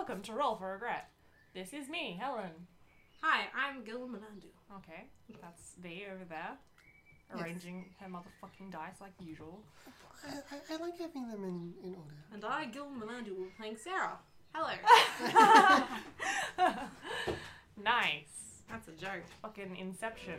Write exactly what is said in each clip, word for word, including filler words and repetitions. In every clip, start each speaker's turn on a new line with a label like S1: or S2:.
S1: welcome to Roll for Regret. This is me, Helen.
S2: Hi, I'm Gilman Melandu.
S1: Okay, that's V over there, arranging her motherfucking dice like usual.
S3: I, I, I like having them in, in order.
S2: And I, Gilman Melandu, will be playing Sarah. Hello.
S1: Nice.
S2: That's a joke.
S1: Fucking Inception.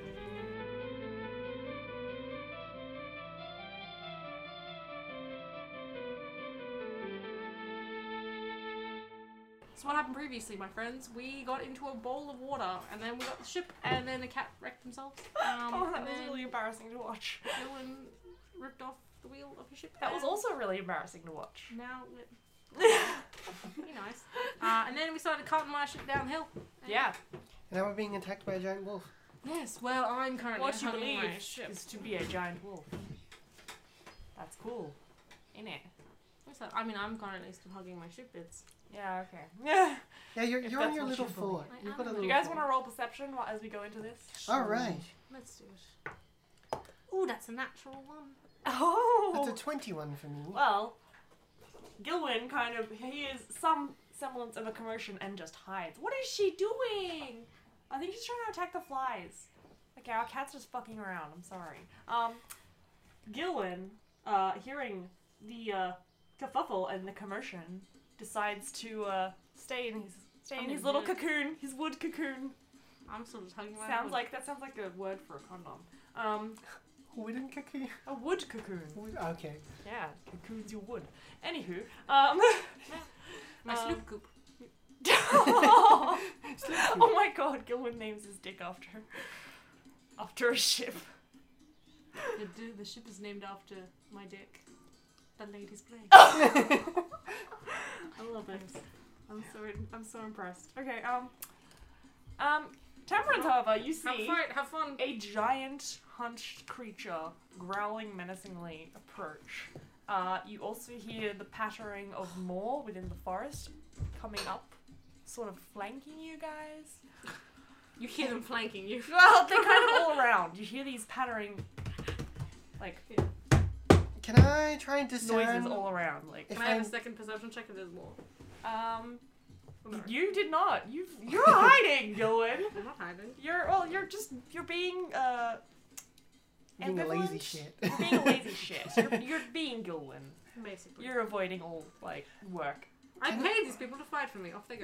S2: So what happened previously, my friends? We got into a bowl of water, and then we got the ship, and then a cat wrecked himself. Um,
S1: Oh, that
S2: and
S1: was
S2: then
S1: really embarrassing to watch.
S2: Gilman ripped off the wheel of his ship.
S1: That was
S2: and
S1: also really embarrassing to watch.
S2: Now, be nice. Uh, and then we started carting my ship downhill. And
S1: Yeah.
S3: And now we're being attacked by a giant wolf.
S2: Yes. Well, I'm currently
S1: What you
S2: hugging my
S1: believe
S2: ship.
S1: is to be a giant wolf. That's cool. Innit?
S2: What's that? I mean, I'm currently still hugging my ship bits.
S1: Yeah, okay. Yeah.
S3: Yeah, you're,
S1: If
S3: you're on
S1: that's
S3: your
S1: what
S3: little
S1: you believe.
S3: fort.
S2: I
S3: You've
S2: am.
S3: got a
S2: Do
S3: little
S1: Do you guys
S3: fort.
S1: want to roll perception while, as we go into this?
S3: All right.
S2: Let's do it. Ooh, that's a natural one.
S1: Oh!
S3: That's a twenty-one for me.
S1: Well, Gilwyn kind of hears some semblance of a commotion and just hides. What is she doing? I think she's trying to attack the flies. Okay, our cat's just fucking around. I'm sorry. Um, Gilwyn, uh, hearing the uh, kerfuffle and the commotion, decides to uh, stay in his stay in
S2: I'm
S1: his
S2: in
S1: little
S2: wood.
S1: cocoon, his wood cocoon.
S2: I'm still just hugging my
S1: Sounds
S2: wood.
S1: like that sounds like a word for a condom. Um,
S3: Wooden cocoon?
S1: a wood cocoon.
S3: Wood- Okay.
S1: Yeah, cocoons your wood. Anywho, um.
S2: my
S1: um,
S2: sloop coop.
S1: oh my god, Gilwyn names his dick after after a ship.
S2: The, the, the ship is named after my dick. The lady's plane.
S1: I love it. I'm so I'm so impressed. Okay, um um Temperance, however, you
S2: Have
S1: see
S2: fun. Have fun.
S1: a giant hunched creature growling menacingly approach. Uh, you also hear the pattering of more within the forest coming up, sort of flanking you guys.
S2: You hear them flanking you.
S1: Well, they're kind of all around. You hear these pattering, like,
S3: Can I try and discern?
S1: noises all around. Like,
S3: If
S2: Can I have a
S3: I'm-
S2: second perception check if there's more?
S1: um,
S2: Oh, no.
S1: you did not. You you're hiding, Gilwyn.
S2: I'm not hiding.
S1: You're well. You're just you're being uh.
S3: Being a lazy
S1: ambivalent.
S3: shit.
S1: You're being a lazy shit. You're, you're being Gilwyn.
S2: Basically.
S1: You're avoiding all like work.
S2: I paid these people to fight for me. Off they go.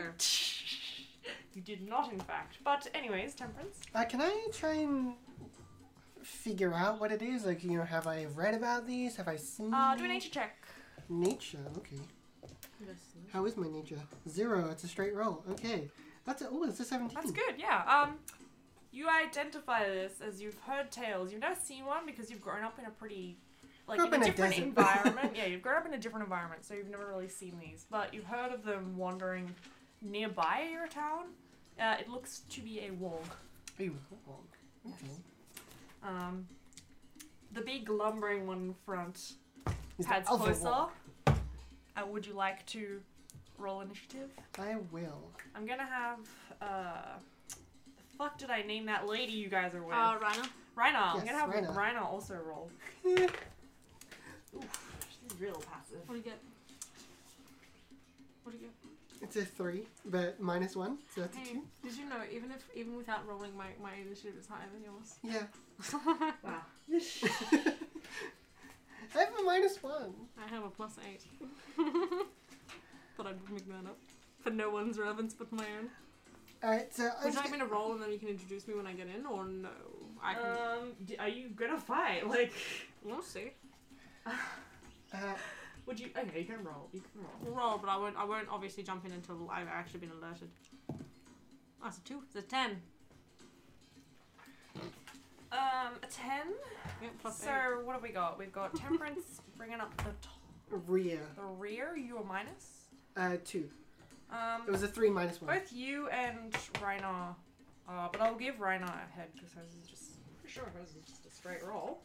S1: You did not, in fact. But anyways, Temperance.
S3: Uh, can I try and figure out what it is? Like, you know, have I read about these? Have I seen
S1: Uh, do a
S3: these?
S1: nature check.
S3: Nature, okay. How is my nature? Zero. It's a straight roll. Okay. That's a, oh, it's a seventeen.
S1: That's good. Yeah. Um, you identify this as you've heard tales. You've never seen one because you've grown up in a pretty, like,
S3: Grew
S1: in
S3: up
S1: a
S3: in a
S1: different
S3: desert.
S1: environment. Yeah, you've grown up in a different environment, so you've never really seen these. But you've heard of them wandering nearby your town. Uh, it looks to be a warg.
S3: Ooh, oh, okay.
S1: Um, the big lumbering one in front
S3: Is
S1: heads
S3: the other
S1: closer.
S3: one.
S1: Uh, would you like to roll initiative?
S3: I will.
S1: I'm gonna have, uh, the fuck did I name that lady you guys are with?
S2: Uh, Rhino.
S1: Rhina. I'm
S3: Yes,
S1: gonna have
S3: Rhina.
S1: Rhina also roll.
S3: Eh,
S1: Oof, she's real passive.
S2: What do you get? What do you get?
S3: It's a three, but minus one, so that's a
S2: Hey,
S3: two.
S2: did you know even if even without rolling, my my initiative is higher than yours?
S3: Yeah.
S1: Wow.
S3: I have a minus one.
S2: I have a plus eight. Thought I'd make that up for no one's relevance but my own.
S3: Alright, so I
S2: Would
S3: was
S2: you like
S3: g-
S2: me to roll and then you can introduce me when I get in, or no? I can.
S1: Um, d- are you gonna fight? Like,
S2: we'll see.
S3: uh,
S1: would you? Okay, you can roll. You can roll.
S2: We'll roll, but I won't. I won't obviously jump in until I've actually been alerted. Oh, it's a two. It's a ten.
S1: Um, a ten.
S2: Yeah, plus
S1: So
S2: eight.
S1: what have we got? We've got Temperance bringing up the top,
S3: rear.
S1: the rear. You are minus.
S3: Uh, two.
S1: Um,
S3: It was a three minus one.
S1: both you and Rhina, uh, but I'll give Rhina a head because hers is just pretty sure hers is just a straight roll.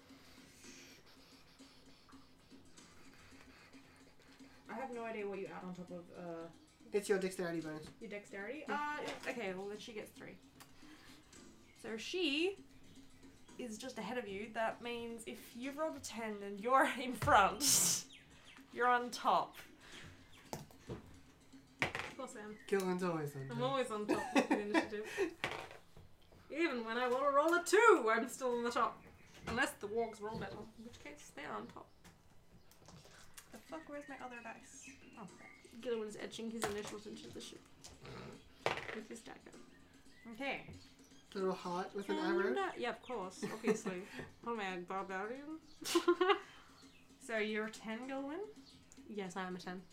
S1: I have no idea what you add on top of uh,
S3: It's your dexterity bonus.
S1: your dexterity. Uh, okay, well then she gets three. So she is just ahead of you. That means if you've rolled a ten and you're in front, you're on top.
S2: course I am.
S3: Gillen's always on
S2: I'm
S3: top.
S2: always on top of the initiative. Even when I want to roll a two, I'm still on the top. Unless the wargs roll better, in which case they are on top.
S1: The fuck, where's my other dice? Oh,
S2: Gillen is etching his initials into the ship. With his dagger.
S1: okay.
S3: Little heart with an
S2: And,
S3: arrow.
S2: uh, yeah, of course, obviously. What am I, a barbarian?
S1: So you're ten, Gilwin?
S2: Yes, I am a ten.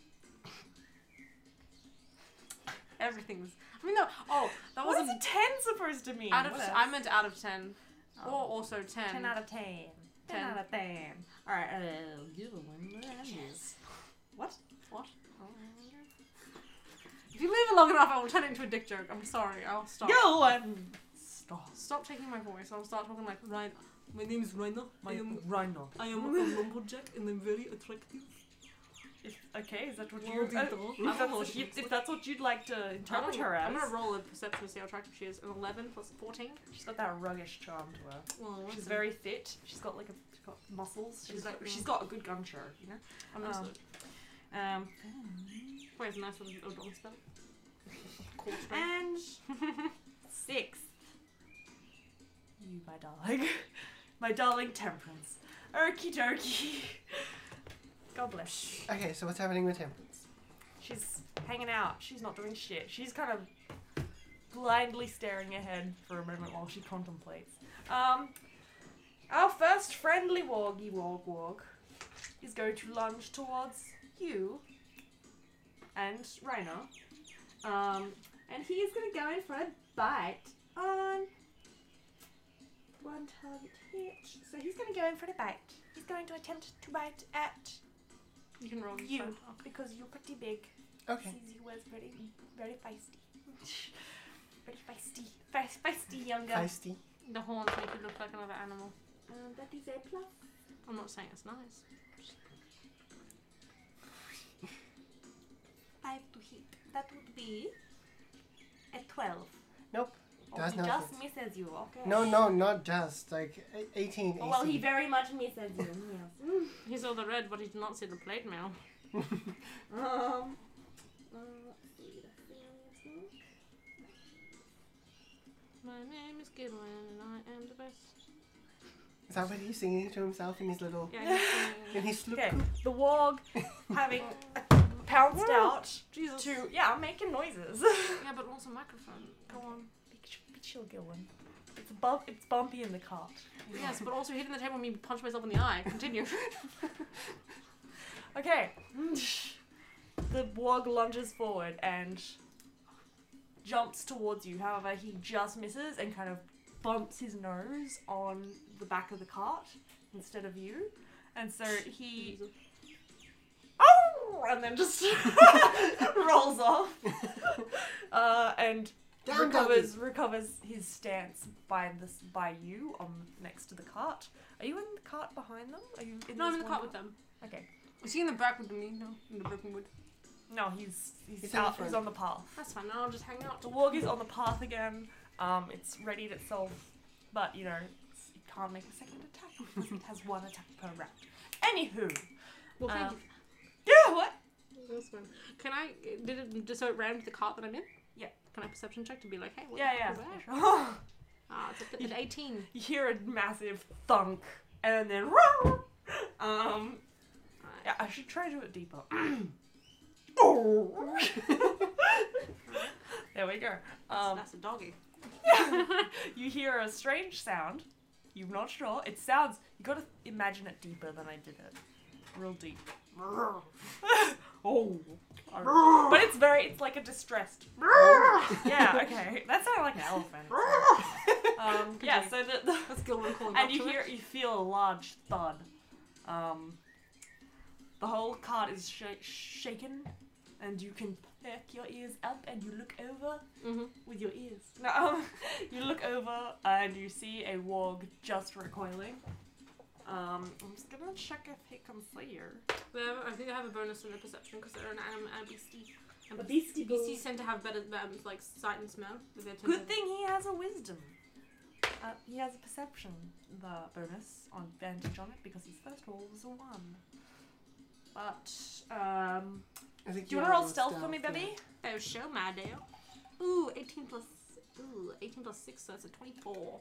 S2: Everything's. I mean, no. Oh, that
S1: What is
S2: wasn't
S1: a ten supposed to mean?
S2: out of.
S1: What
S2: T-
S1: else?
S2: I meant out of ten,
S1: Oh.
S2: or also ten.
S1: ten out of ten. ten
S2: Ten.
S1: out of ten. Alright, uh, Gilwin.
S2: Yes.
S1: What?
S2: What? If you leave it long enough, I will turn it into a dick joke. I'm sorry. I'll stop.
S1: Gilwin! Stop.
S2: Stop taking my voice. I'll start talking like Ryan. My name is Rainer. I am.
S1: Rhino.
S2: I am a lumberjack, and I'm very attractive.
S1: If, okay, is that what
S2: Well,
S1: you...
S2: did
S1: Uh,
S2: the-
S1: if,
S2: I don't know
S1: that's,
S2: what
S1: if,
S2: she
S1: you,
S2: looks
S1: if
S2: like.
S1: that's what you'd like to interpret her as...
S2: I'm gonna roll a perception to see how attractive she is. An eleven plus fourteen.
S1: She's got that ruggish charm to her.
S2: Well,
S1: She's
S2: listen.
S1: very fit. She's got like a... She's got muscles. She's, got,
S2: Exactly.
S1: she's got a good gun show, you know?
S2: I'm
S1: um,
S2: also.
S1: Um,
S2: Wait, it's a nice little O'Donnell spell. Cool
S1: and... Sixth. You, my darling. My darling Temperance. Okie dokie. God bless.
S3: Okay, so what's happening with Temperance?
S1: She's hanging out. She's not doing shit. She's kind of blindly staring ahead for a moment while she contemplates. Um, our first friendly wargy warg warg is going to lunge towards you and Raina. Um, and he is going to go in for a bite on one target hit. So he's going to go in for the bite. He's going to attempt to bite at
S2: You can roll this
S1: you
S2: side.
S1: because you're pretty big.
S3: Okay.
S1: Since he was very, very feisty. Very feisty. Fe- feisty younger.
S3: Feisty.
S2: The horns make you look like another animal.
S1: Um, that is a plus.
S2: I'm not saying it's nice.
S1: Five to hit. That would be a twelve.
S3: Nope.
S1: Oh,
S3: Does
S1: he
S3: not
S1: just
S3: hit.
S1: misses you, okay.
S3: No, no, not just. Like, a- eighteen
S1: Oh, well, he
S3: A C.
S1: very much misses you, yes.
S2: He saw the red, but he did not see the plate mail.
S1: um, uh, let's see. That's the only thing.
S2: My name is Gillen, and I am the best.
S3: Is that what he's singing to himself in his little...
S2: Yeah, he's singing.
S3: in his sloop?
S1: Okay, the warg having pounced out
S2: Jesus.
S1: to... Yeah, I'm making noises.
S2: Yeah, but also microphone. Go on.
S1: Be, be chill, Gilwin. It's, bump, it's bumpy in the cart.
S2: Yes, but also hitting the table made me punch myself in the eye. Continue.
S1: Okay. The warg lunges forward and jumps towards you. However, he just misses and kind of bumps his nose on the back of the cart instead of you. And so he... Oh! And then just rolls off. Uh, and
S3: Down,
S1: recovers recovers his stance by this by you on next to the cart. Are you in the cart behind them? Are you in
S2: No, I'm
S1: this
S2: in the
S1: one
S2: car with them.
S1: Okay.
S2: Is he in the back with me? No, in the broken wood.
S1: No, he's he's,
S3: He's in the
S1: out.
S3: front.
S1: He's on the path.
S2: That's fine. I'll just hang out.
S1: The warg is on the path again. Um, it's readied itself, but you know it's, it can't make a second attack because it has one attack per round. Anywho,
S2: Well, thank
S1: Um,
S2: you.
S1: yeah, what?
S2: That's fine. Can I? Did it just so it ran to the cart that I'm in?
S1: Yeah.
S2: Can I perception check to be like, hey, what
S1: Yeah,
S2: the
S1: yeah.
S2: fuck is that?
S1: yeah, sure.
S2: Ah, it's at eighteen.
S1: You hear a massive thunk, and then um, yeah, I should try to do it deeper. Oh. There we go.
S2: That's,
S1: Um,
S2: that's a doggy.
S1: you hear a strange sound. You're not sure. It sounds. You gotta imagine it deeper than I did it. Real deep. Oh. But it's very. It's like a distressed. Yeah. Okay. That sounded like an elephant. Um. Yeah. So the, the
S2: That's Gilman calling
S1: and
S2: up
S1: you
S2: to
S1: hear
S2: it.
S1: you feel a large thud. Um. The whole cart is sh- shaken, and you can perk your ears up, and you look over
S2: Mm-hmm.
S1: with your ears. No, um, you look over and you see a warg just recoiling. Um, I'm just gonna check if he can see you.
S2: They have, I think they have a bonus in their perception because they're an animal and a beastie. And
S1: A beastie
S2: beasties tend to have better um, like sight and smell. But they tend
S1: Good
S2: to-
S1: thing he has a wisdom. Uh, he has a perception the bonus on advantage on it because his first roll was a one. But um,
S3: I think
S1: Do you
S3: you
S1: want to roll
S3: roll
S1: stealth for me,
S3: stealth,
S1: baby?
S2: Oh, show my deal. Ooh, eighteen plus. Ooh, eighteen plus six, so that's a twenty-four.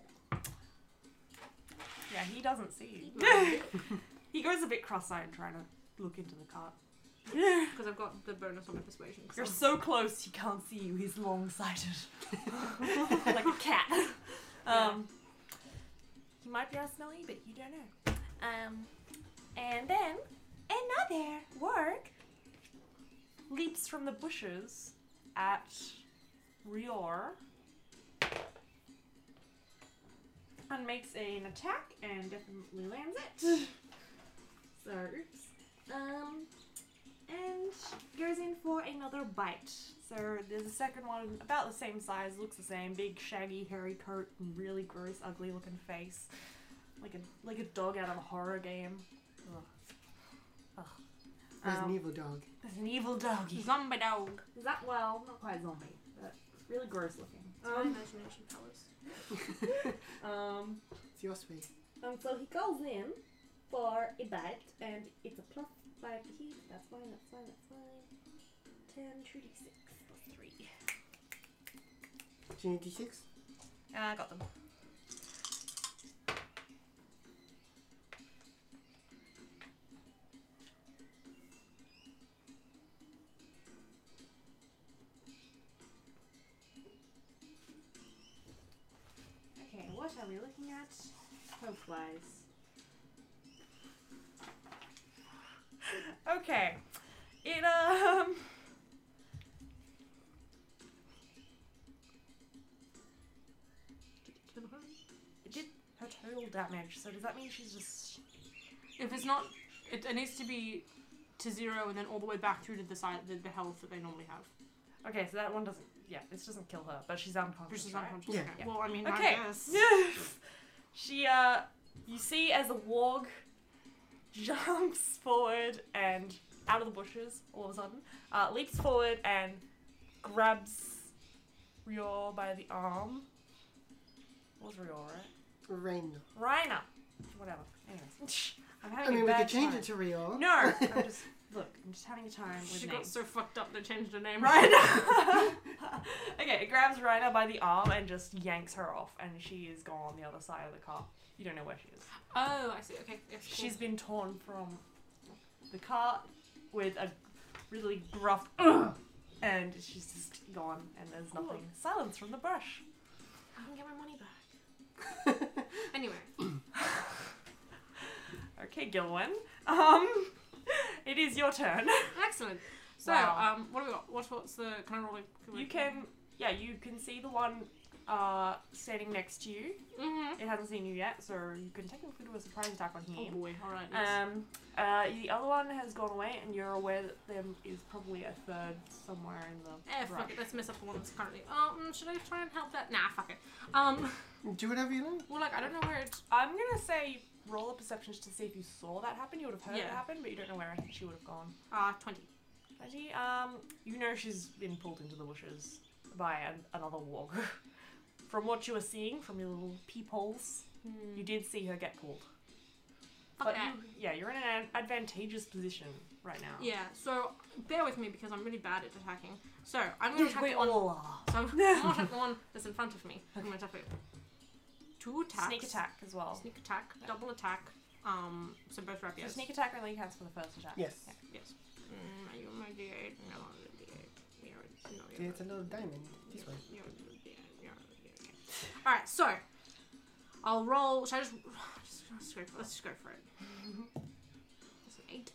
S1: Yeah, he doesn't see you. He goes a bit cross-eyed trying to look into the cart.
S2: Because I've got the bonus on my persuasion.
S1: You're so close he can't see you. He's long-sighted. Like a cat. Um, he might be all smelly, but you don't know. Um, and then another warg leaps from the bushes at Rior and makes an attack and definitely lands it. So, oops. Um, and goes in for another bite. So there's a second one about the same size, looks the same, big shaggy hairy coat and really gross ugly looking face. Like a like a dog out of a horror game. Ugh. Ugh.
S3: There's
S1: Um,
S3: an evil dog.
S1: There's an evil doggy.
S2: Zombie dog.
S1: Is that, well, not quite zombie, but really gross looking.
S2: It's my imagination powers.
S1: Um,
S3: It's your space.
S1: and so he goes in for a bite, and it's a plus five to heat. That's fine, that's fine, that's fine. ten, two d six plus three.
S3: Do you need d six?
S1: Uh, I got them. Okay, what are we looking at? Health-wise. Okay. It, um...
S2: Kill her.
S1: It did her total damage, so does that mean she's just...
S2: If it's not, it, it needs to be to zero and then all the way back through to the side, the, the health that they normally have.
S1: Okay, so that one doesn't... Yeah, this doesn't kill her, but she's unconscious,
S2: Which is
S1: right?
S2: unconscious.
S3: Yeah.
S2: Okay.
S1: Yeah.
S2: Well, I mean,
S1: Okay.
S2: I guess.
S1: She, uh... You see as a warg jumps forward and out of the bushes all of a sudden, uh, leaps forward and grabs Rior by the arm. What was Rior, right?
S3: Rain.
S1: Raina. Whatever. Anyways. I'm
S3: I
S1: having
S3: mean,
S1: a
S3: we
S1: bad
S3: could change
S1: time.
S3: it to Rio.
S1: No! I'm just... Look, I'm just having a time with
S2: She
S1: names.
S2: got so fucked up they changed her name.
S1: Raina! Okay, it grabs Raina by the arm and just yanks her off, and she is gone on the other side of the car. You don't know where she is.
S2: Oh, I see. Okay. Yes, cool.
S1: She's been torn from the car with a really gruff "Ugh!" and she's just gone, and there's
S2: Cool.
S1: nothing. Silence from the brush.
S2: I can get my money back. Anyway.
S1: Okay, Gilwen. Um, it is your turn.
S2: Excellent. So,
S1: Wow.
S2: um, what do we got? What, what's the, can I roll a...
S1: You can, yeah, you can see the one uh, standing next to you.
S2: Mm-hmm.
S1: It hasn't seen you yet, so you can technically do a surprise attack on
S2: Oh
S1: him.
S2: boy, alright, yes.
S1: Um, uh, the other one has gone away, and you're aware that there is probably a third somewhere in the
S2: Eh,
S1: brush.
S2: fuck it, let's mess up the one that's currently... Um, should I try and help that? Nah, fuck it. Um,
S3: Do whatever you like.
S2: well, like, I don't know where it's...
S1: I'm gonna say roll a perception to see if you saw that happen. You would have heard it
S2: Yeah.
S1: happen, but you don't know where she would have gone.
S2: Uh, twenty.
S1: Actually, um, you know she's been pulled into the bushes by an, another warg. From what you were seeing from your little peepholes, you did see her get pulled.
S2: Fuck
S1: But
S2: that.
S1: you, yeah, you're in an advantageous position right now.
S2: Yeah, so, bear with me because I'm really bad at attacking. So, I'm gonna attack
S1: we
S2: the one...
S1: all are.
S2: So, I'm gonna attack the one that's in front of me. I'm gonna attack it. Two attacks.
S1: Sneak attack as well.
S2: Sneak attack, double attack. Um, so both
S1: So
S2: rapiers.
S1: sneak attack only counts for the first attack.
S3: Yes.
S2: Yes. Mm, are you my D eight? No, the D eight. Yeah, no,
S3: See,
S2: you're
S3: it's a little diamond. This way.
S2: You're the D eight. You're the D eight. Okay. Alright, so I'll roll. Should I just, just let's go for, let's just go for it. That's an eight.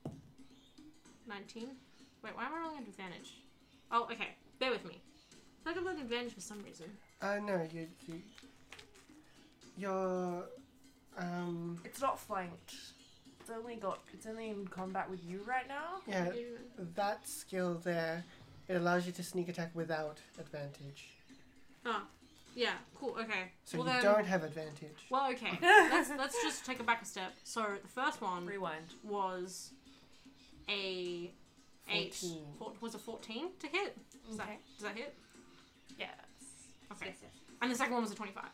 S2: Nineteen. Wait, why am I rolling at advantage? Oh, okay. Bear with me. I feel like I'm rolling advantage for some reason.
S3: Uh, no, you, you, you're, um,
S1: It's not flanked. It's only got. It's only in combat with you right now.
S3: yeah, that skill there, it allows you to sneak attack without advantage.
S2: Oh, yeah. Cool. Okay.
S3: So
S2: well
S3: you
S2: then.
S3: don't have advantage.
S2: Well, okay. let's let's just take it back a step. So the first one
S1: Rewind.
S2: was a eight.
S3: fourteen.
S2: Four, was a fourteen to hit. Does
S1: Okay.
S2: that does that hit?
S1: Yes.
S2: Okay.
S1: Yes, yes.
S2: And the second one was a twenty-five.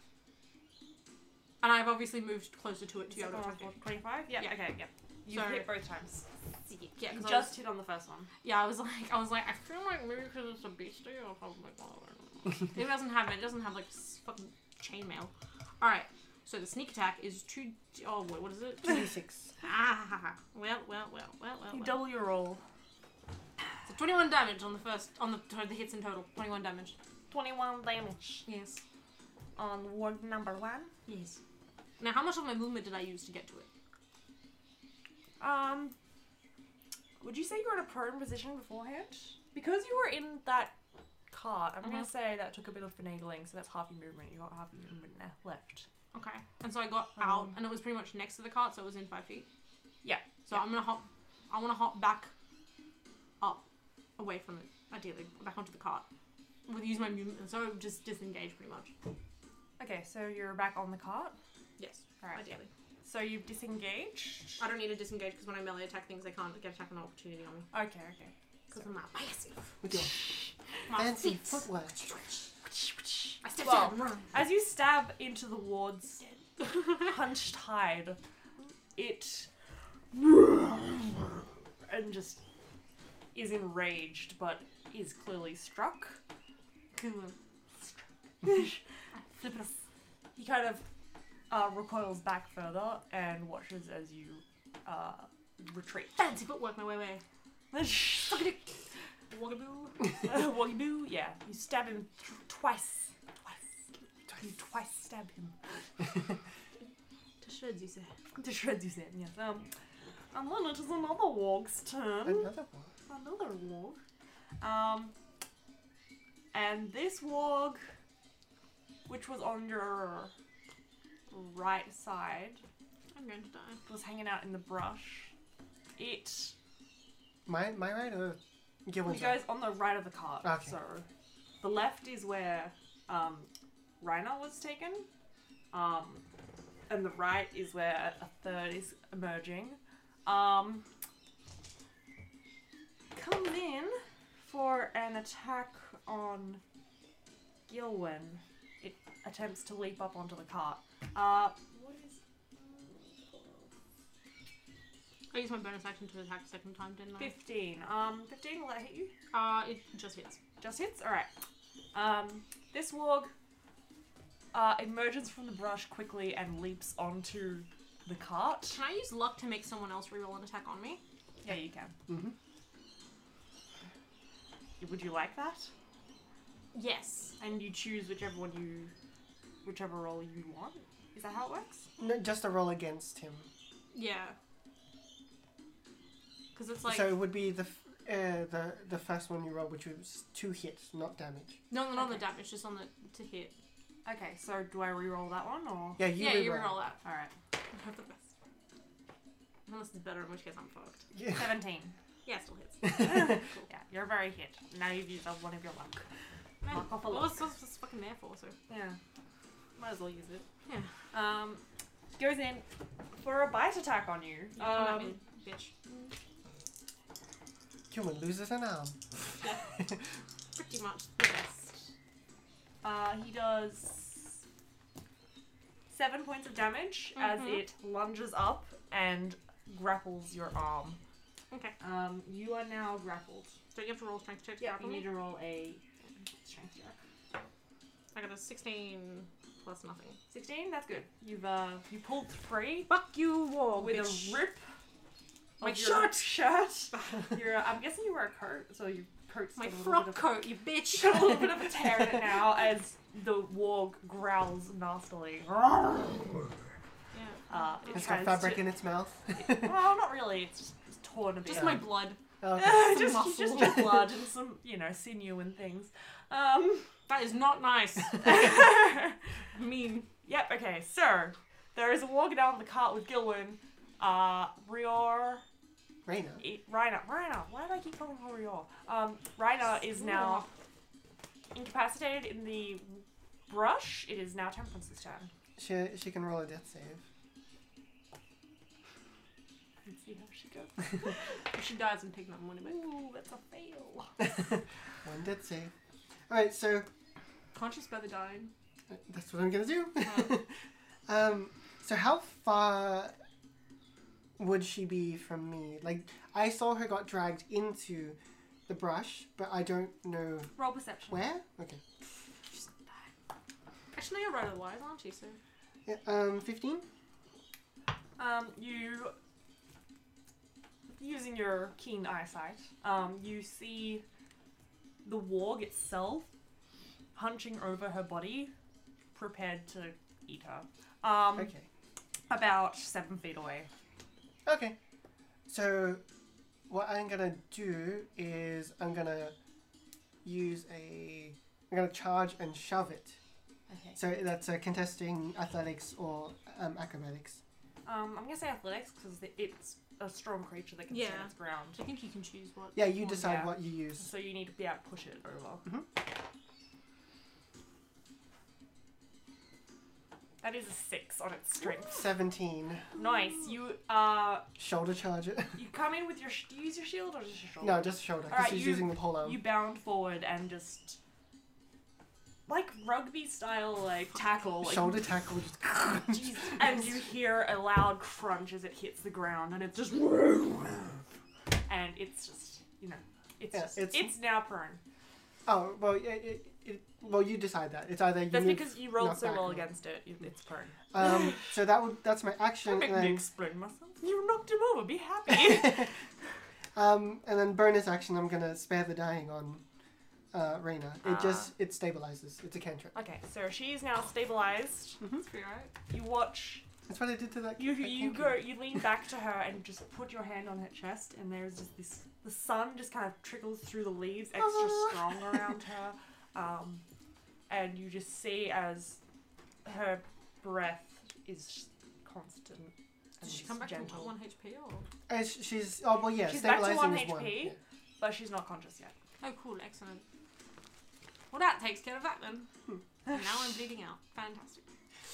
S2: And I've obviously moved closer to it to be able to
S1: Second
S2: attack
S1: one
S2: it.
S1: twenty-five? Yeah,
S2: Yeah.
S1: okay, yeah. You
S2: So-
S1: hit both times.
S2: see it. Yeah,
S1: You
S2: because
S1: just hit on the first one.
S2: yeah, I was like, I was like, I feel like maybe because it's a beastie, or something like that. It doesn't have it. It doesn't have like s- fucking chainmail. All right. So the sneak attack is two. Oh wait, what is it?
S3: two d six.
S2: Ah, well, well, well, well, well.
S1: You
S2: well.
S1: double your roll.
S2: So twenty-one damage on the first, on the the hits in total. twenty-one damage.
S1: twenty-one damage
S2: Yes.
S1: on ward number one.
S2: Yes. Now, how much of my movement did I use to get to it?
S1: Um, would you say you were in a prone position beforehand? Because you were in that cart, I'm gonna
S2: Mhm.
S1: say that took a bit of finagling, so that's half your movement. You got half your movement ne- left.
S2: Okay. And so I got out,
S1: Um,
S2: and it was pretty much next to the cart, so it was in five feet.
S1: Yeah.
S2: So
S1: Yeah.
S2: I'm gonna hop. I want to hop back, up, away from it. Ideally, back onto the cart. With use my movement, so just disengage pretty much.
S1: Okay, so you're back on the cart.
S2: Yes.
S1: Alright.
S2: Ideally.
S1: So you've disengaged.
S2: I don't need to disengage because when I melee attack things, they can't get attack an opportunity on me.
S1: Okay, okay.
S2: Because I'm not massive.
S3: With your
S2: My
S3: fancy
S2: feet.
S3: footwork.
S2: I step
S1: Well,
S2: down, run.
S1: As you stab into the ward's hunched hide, it and just is enraged, but is clearly struck.
S2: Cool.
S1: Flip it. He kind of uh, recoils back further and watches as you uh, retreat.
S2: Fancy footwork my way way.
S1: Wagaboo. Wagaboo, yeah. You stab him t- twice. Twice. You twice stab him.
S2: To shreds, you say.
S1: To shreds, you said, yes. Um, and then it is another warg's turn.
S3: Another one.
S1: Another warg. Um, and this warg, which was on your right side,
S2: I'm going to die.
S1: was hanging out in the brush. It
S3: My my right or
S1: He
S3: Gilman's
S1: goes on the right of the cart.
S3: Okay.
S1: So the left is where um, Reiner was taken. Um, and the right is where a third is emerging. Um, comes in for an attack on Gilwyn. It attempts to leap up onto the cart. Uh, what is...
S2: I used my bonus action to attack a second time, didn't I?
S1: fifteen. Um, fifteen, will that hit you?
S2: Uh, it just hits.
S1: Just hits? Alright. Um, this warg uh, emerges from the brush quickly and leaps onto the cart.
S2: Can I use luck to make someone else reroll an attack on me?
S1: Yeah, you can.
S3: Mm-hmm.
S1: Would you like that?
S2: Yes.
S1: And you choose whichever one you... whichever role you want? Is that how it works?
S3: No, just a roll against him.
S2: Yeah. Because it's like...
S3: so it would be the f- uh, the the first one you roll, which was two hits, not damage.
S2: No, no, not
S1: Okay.
S2: the damage, just on the to hit.
S1: Okay, so do I re-roll that one, or...?
S3: Yeah, you
S2: yeah, you
S3: reroll.
S2: reroll that.
S1: Alright.
S2: Have the best. Unless it's better, in which case I'm fucked.
S3: Yeah.
S1: seventeen.
S2: Yeah, it still hits.
S1: Cool. Yeah, you're very hit. Now you've used up one of your luck.
S2: Man,
S1: Luck off a
S2: well,
S1: luck.
S2: what's what's this fucking there for, so...
S1: Yeah. Might as well use it.
S2: Yeah.
S1: Um, goes in for a bite attack on you.
S2: You come at
S1: Um,
S2: me, bitch.
S3: Gilman loses an arm.
S2: Pretty much the best.
S1: Uh, he does seven points of damage as
S2: Mhm.
S1: it lunges up and grapples your arm.
S2: Okay.
S1: Um, you are now grappled.
S2: So you have to roll strength check to
S1: Yeah,
S2: grapple
S1: you
S2: me?
S1: need to roll a strength check.
S2: I got a sixteen plus nothing.
S1: Sixteen, that's good. You've uh, you pulled free
S2: Fuck you, war
S1: with
S2: bitch.
S1: a rip.
S2: My
S1: of your
S2: shirt!
S1: Shirt. You're, uh, I'm guessing you wear a coat, so your coat's
S2: My
S1: got a little
S2: frock
S1: bit of-
S2: coat, you bitch!
S1: got a little bit of a tear in it now as the warg growls nastily.
S2: Yeah.
S1: Uh, it
S3: It's got
S1: tries
S3: fabric
S1: to-
S3: in its mouth.
S1: Well, not really. It's just it's torn a bit.
S2: Just my blood.
S3: Oh, okay.
S1: just,
S2: muscle.
S1: just your blood and some, you know, sinew and things. Um.
S2: That is not nice. Mean.
S1: Yep. Okay. So there is a walk down the cart with Gilwyn. Uh, Rior,
S3: Raina.
S1: it, Reiner, Reiner. Why do I keep calling her Rior? Um, Reiner is now incapacitated in the brush. It is now Temperance's turn.
S3: She she can roll a death save.
S1: Let's see how she goes.
S2: If she dies, I'm taking that money back.
S1: Ooh, that's a fail.
S3: One death save. Alright, so
S2: Can't you spare the dying?
S3: that's what I'm gonna do.
S2: Uh,
S3: um, so how far would she be from me? Like, I saw her got dragged into the brush, but I don't know
S1: Roll perception.
S3: where. Okay.
S2: She's gonna die. Actually, you're right otherwise, aren't you? So.
S3: Yeah, um, fifteen?
S1: Um, you, using your keen eyesight, um, you see the warg itself hunching over her body, prepared to eat her. Um,
S3: Okay.
S1: about seven feet away.
S3: Okay. So, what I'm gonna do is I'm gonna use a. I'm gonna charge and shove it.
S1: Okay.
S3: So that's uh, contesting athletics or um, acrobatics.
S1: Um, I'm gonna say athletics because it's a strong creature that can
S2: Yeah.
S1: stand its ground.
S2: I think you can choose what.
S3: Yeah, you
S2: one.
S3: decide
S1: yeah.
S3: what you use.
S1: So you need to be able to push it over.
S3: Mhm.
S1: That is a six on its strength.
S3: Seventeen.
S1: Nice. You uh,
S3: Shoulder charge it.
S1: you come in with your. Sh- do you use your shield or just your shoulder?
S3: No, just shoulder, because
S1: Alright,
S3: she's
S1: you-
S3: using the pole arm.
S1: You bound forward and just like rugby style, like tackle. Like,
S3: shoulder tackle, just.
S1: Jeez. And you hear a loud crunch as it hits the ground, and it's just. And it's just, you know, it's
S3: Yeah,
S1: just, it's,
S3: it's-
S1: now prone.
S3: Oh well, it, it, it, well you decide that. It's either you.
S1: That's
S3: move,
S1: because you rolled
S3: knock
S1: so
S3: back
S1: well
S3: or-
S1: against it. you- It's prone.
S3: Um, so that would that's my action,
S1: Make
S3: and
S1: me
S3: then
S1: explain myself. You knocked him over. Be happy.
S3: um, and then bonus action. I'm gonna spare the dying on uh, Reyna. It
S1: Ah.
S3: just it stabilizes. It's a cantrip.
S1: Okay, so she's now stabilized.
S2: That's pretty right.
S1: You watch.
S3: That's what I did to that.
S1: You
S3: that
S1: you
S3: cantrip.
S1: go. You lean back to her and just put your hand on her chest, and there's just this. The sun just kind of trickles through the leaves, extra
S3: Ah.
S1: strong around her, um, and you just see as her breath is constant. And
S2: Did she come back
S1: gentle.
S2: to one H P or?
S3: Uh, sh- she's oh well yeah.
S1: She's back to
S3: stabilizing
S1: one
S3: is
S1: H
S3: one.
S1: P.
S3: Yeah.
S1: But she's not conscious yet.
S2: Oh, cool, excellent. Well, that takes care of that then.
S3: Hmm.
S2: And now I'm bleeding out. Fantastic.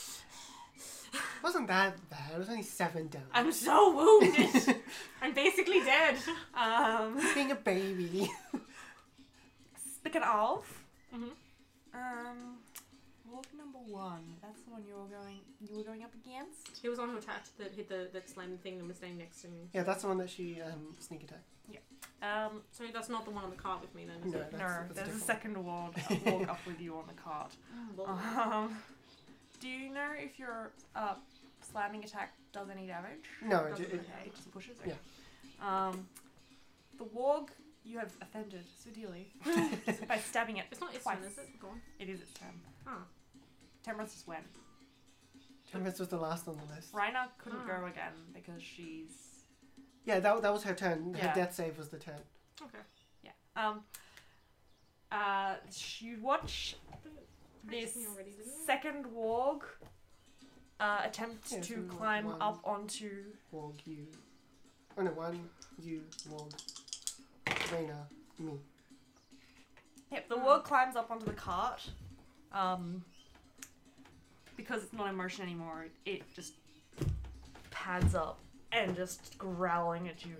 S3: It wasn't that bad. It was only seven damage.
S2: I'm so wounded. I'm basically dead.
S1: Um,
S3: Being a baby.
S1: speaking of,
S2: Mhm.
S1: um, walk number one. That's the one you were going. You were going up against.
S2: He was on who attacked that hit the that slammed thing and was staying next to me.
S3: Yeah, that's the one that she um, sneak attacked.
S1: Um,
S2: So that's not the one on the cart with me then, is
S3: No.
S2: it?
S3: That's-
S1: no,
S3: that's
S1: there's a
S3: different.
S1: second walk, walk up with you on the cart.
S2: Oh, lol.
S1: Um, do you know if your uh, slamming attack does any damage?
S3: No, it,
S1: Doesn't-
S3: it,
S1: okay, it just pushes.
S3: yeah.
S1: Okay. Um, the warg you have offended severely by stabbing it.
S2: It's not its
S1: twice.
S2: turn, is it? Go on.
S1: It is its turn.
S2: Ah.
S1: Temperance is when.
S3: Temperance was the last on the list.
S1: Raina couldn't
S2: Ah.
S1: go again because she's
S3: Yeah, that, that was her turn. Her
S1: Yeah.
S3: death save was the turn.
S2: Okay.
S1: yeah. Um. Uh, you watch this
S2: Practicing already, didn't we?
S1: second warg uh, attempt
S3: Yeah,
S1: to
S3: so
S1: climb
S3: one.
S1: up onto.
S3: Warg, you. Oh no, one, you, Warg. Reyna, me.
S1: Yep, the
S2: Hmm.
S1: warg climbs up onto the cart. Um. Because it's not in motion anymore, it, it just pads up and just growling at you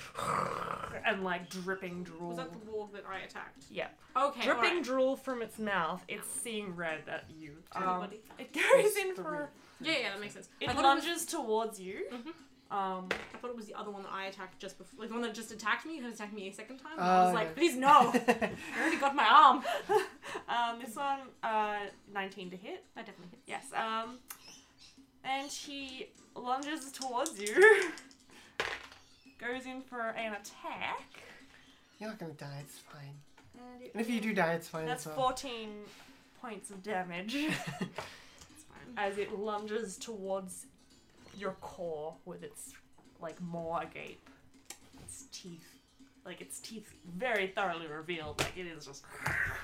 S1: and like dripping drool.
S2: Was that the warg that I attacked?
S1: Yeah.
S2: Okay.
S1: Dripping
S2: alright.
S1: drool from its mouth. It's seeing red at you. Um,
S2: Everybody.
S1: it goes
S3: There's
S1: in
S3: three.
S1: for.
S2: Yeah, yeah, that makes sense.
S1: It
S2: I thought it was-
S1: lunges towards you.
S2: Mhm.
S1: Um,
S2: I thought it was the other one that I attacked just before, like the one that just attacked me, who attacked me a second time. And I
S3: Oh,
S2: was like,
S3: yeah.
S2: please no, I already got my arm.
S1: um, this one, uh, nineteen to hit.
S2: That definitely hits.
S1: Yes. Um, and he lunges towards you. Goes in for an attack.
S3: You're not gonna die, it's fine.
S1: And, it-
S3: And if you do die, it's fine
S1: that's
S3: as well.
S1: fourteen points of damage
S2: It's fine.
S1: as it lunges towards your core with its like maw agape. Its teeth, like its teeth, very thoroughly revealed. Like it is just.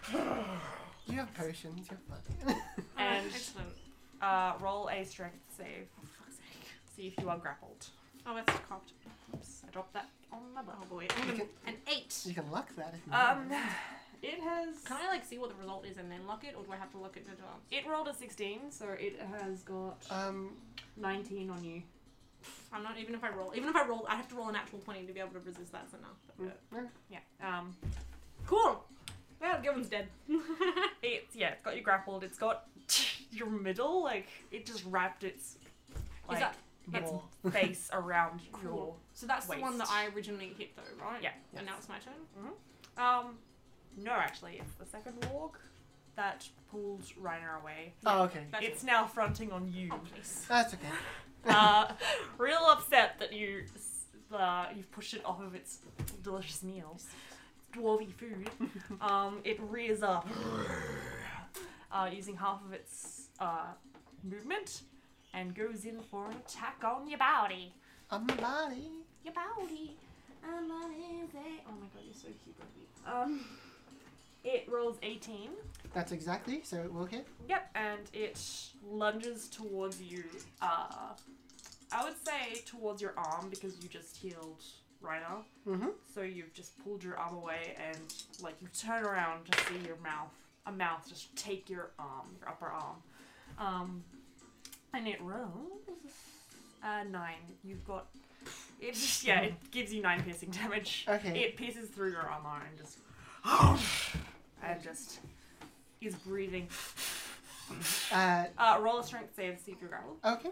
S3: You have potions, you're fine.
S1: And-
S2: Excellent.
S1: Uh, roll a strength save.
S2: Oh, fuck's sake.
S1: See if you are grappled.
S2: Oh, that's cocked.
S1: Oops, I dropped that on my butt.
S2: Oh boy.
S3: You
S2: An,
S3: can,
S2: an eight.
S3: you can luck that if you
S1: Um,
S3: want.
S1: it has.
S2: Can I like see what the result is and then lock it, or do I have to lock it in advance?
S1: It rolled a sixteen, so it has got
S3: Um,
S1: nineteen on you.
S2: I'm not even if I roll. Even if I roll, I have to roll a natural twenty to be able to resist that. So no.
S3: mm, yeah.
S1: Yeah. Um,
S2: Cool. Well, Gilman's dead.
S1: it's yeah, it's got you grappled. It's got your middle, like it just wrapped its. Like,
S2: is that
S1: its
S3: Ball.
S1: face around your.
S2: Cool. So that's the one that
S1: waist.
S2: I originally hit, though, right?
S1: Yeah.
S2: And now it's my turn.
S1: Um, no, actually, it's the second warg that pulled Reiner away.
S3: Oh, okay.
S2: That's
S1: It's now fronting on you.
S2: Oh, please.
S3: That's okay.
S1: uh, real upset that you uh, you've pushed it off of its delicious meal, dwarvy food. Um, it rears up, uh, using half of its uh, movement, and goes in for an attack on your body.
S3: On my body.
S1: Your body. Um, what is it? Oh my god, you're so cute, Ruby. Um, it rolls eighteen.
S3: That's exactly, so it will hit.
S1: Yep, and it lunges towards you. Uh, I would say towards your arm because you just healed Reiner.
S3: Mm-hmm.
S1: So you've just pulled your arm away and like you turn around to see your mouth, a mouth just take your arm, your upper arm. Um, and it rolls uh, nine. You've got it. Just, yeah, it gives you nine piercing damage.
S3: Okay.
S1: It pierces through your armor and just and just is breathing.
S3: Uh,
S1: Uh, roll a strength save to see if you're grappled.
S3: okay.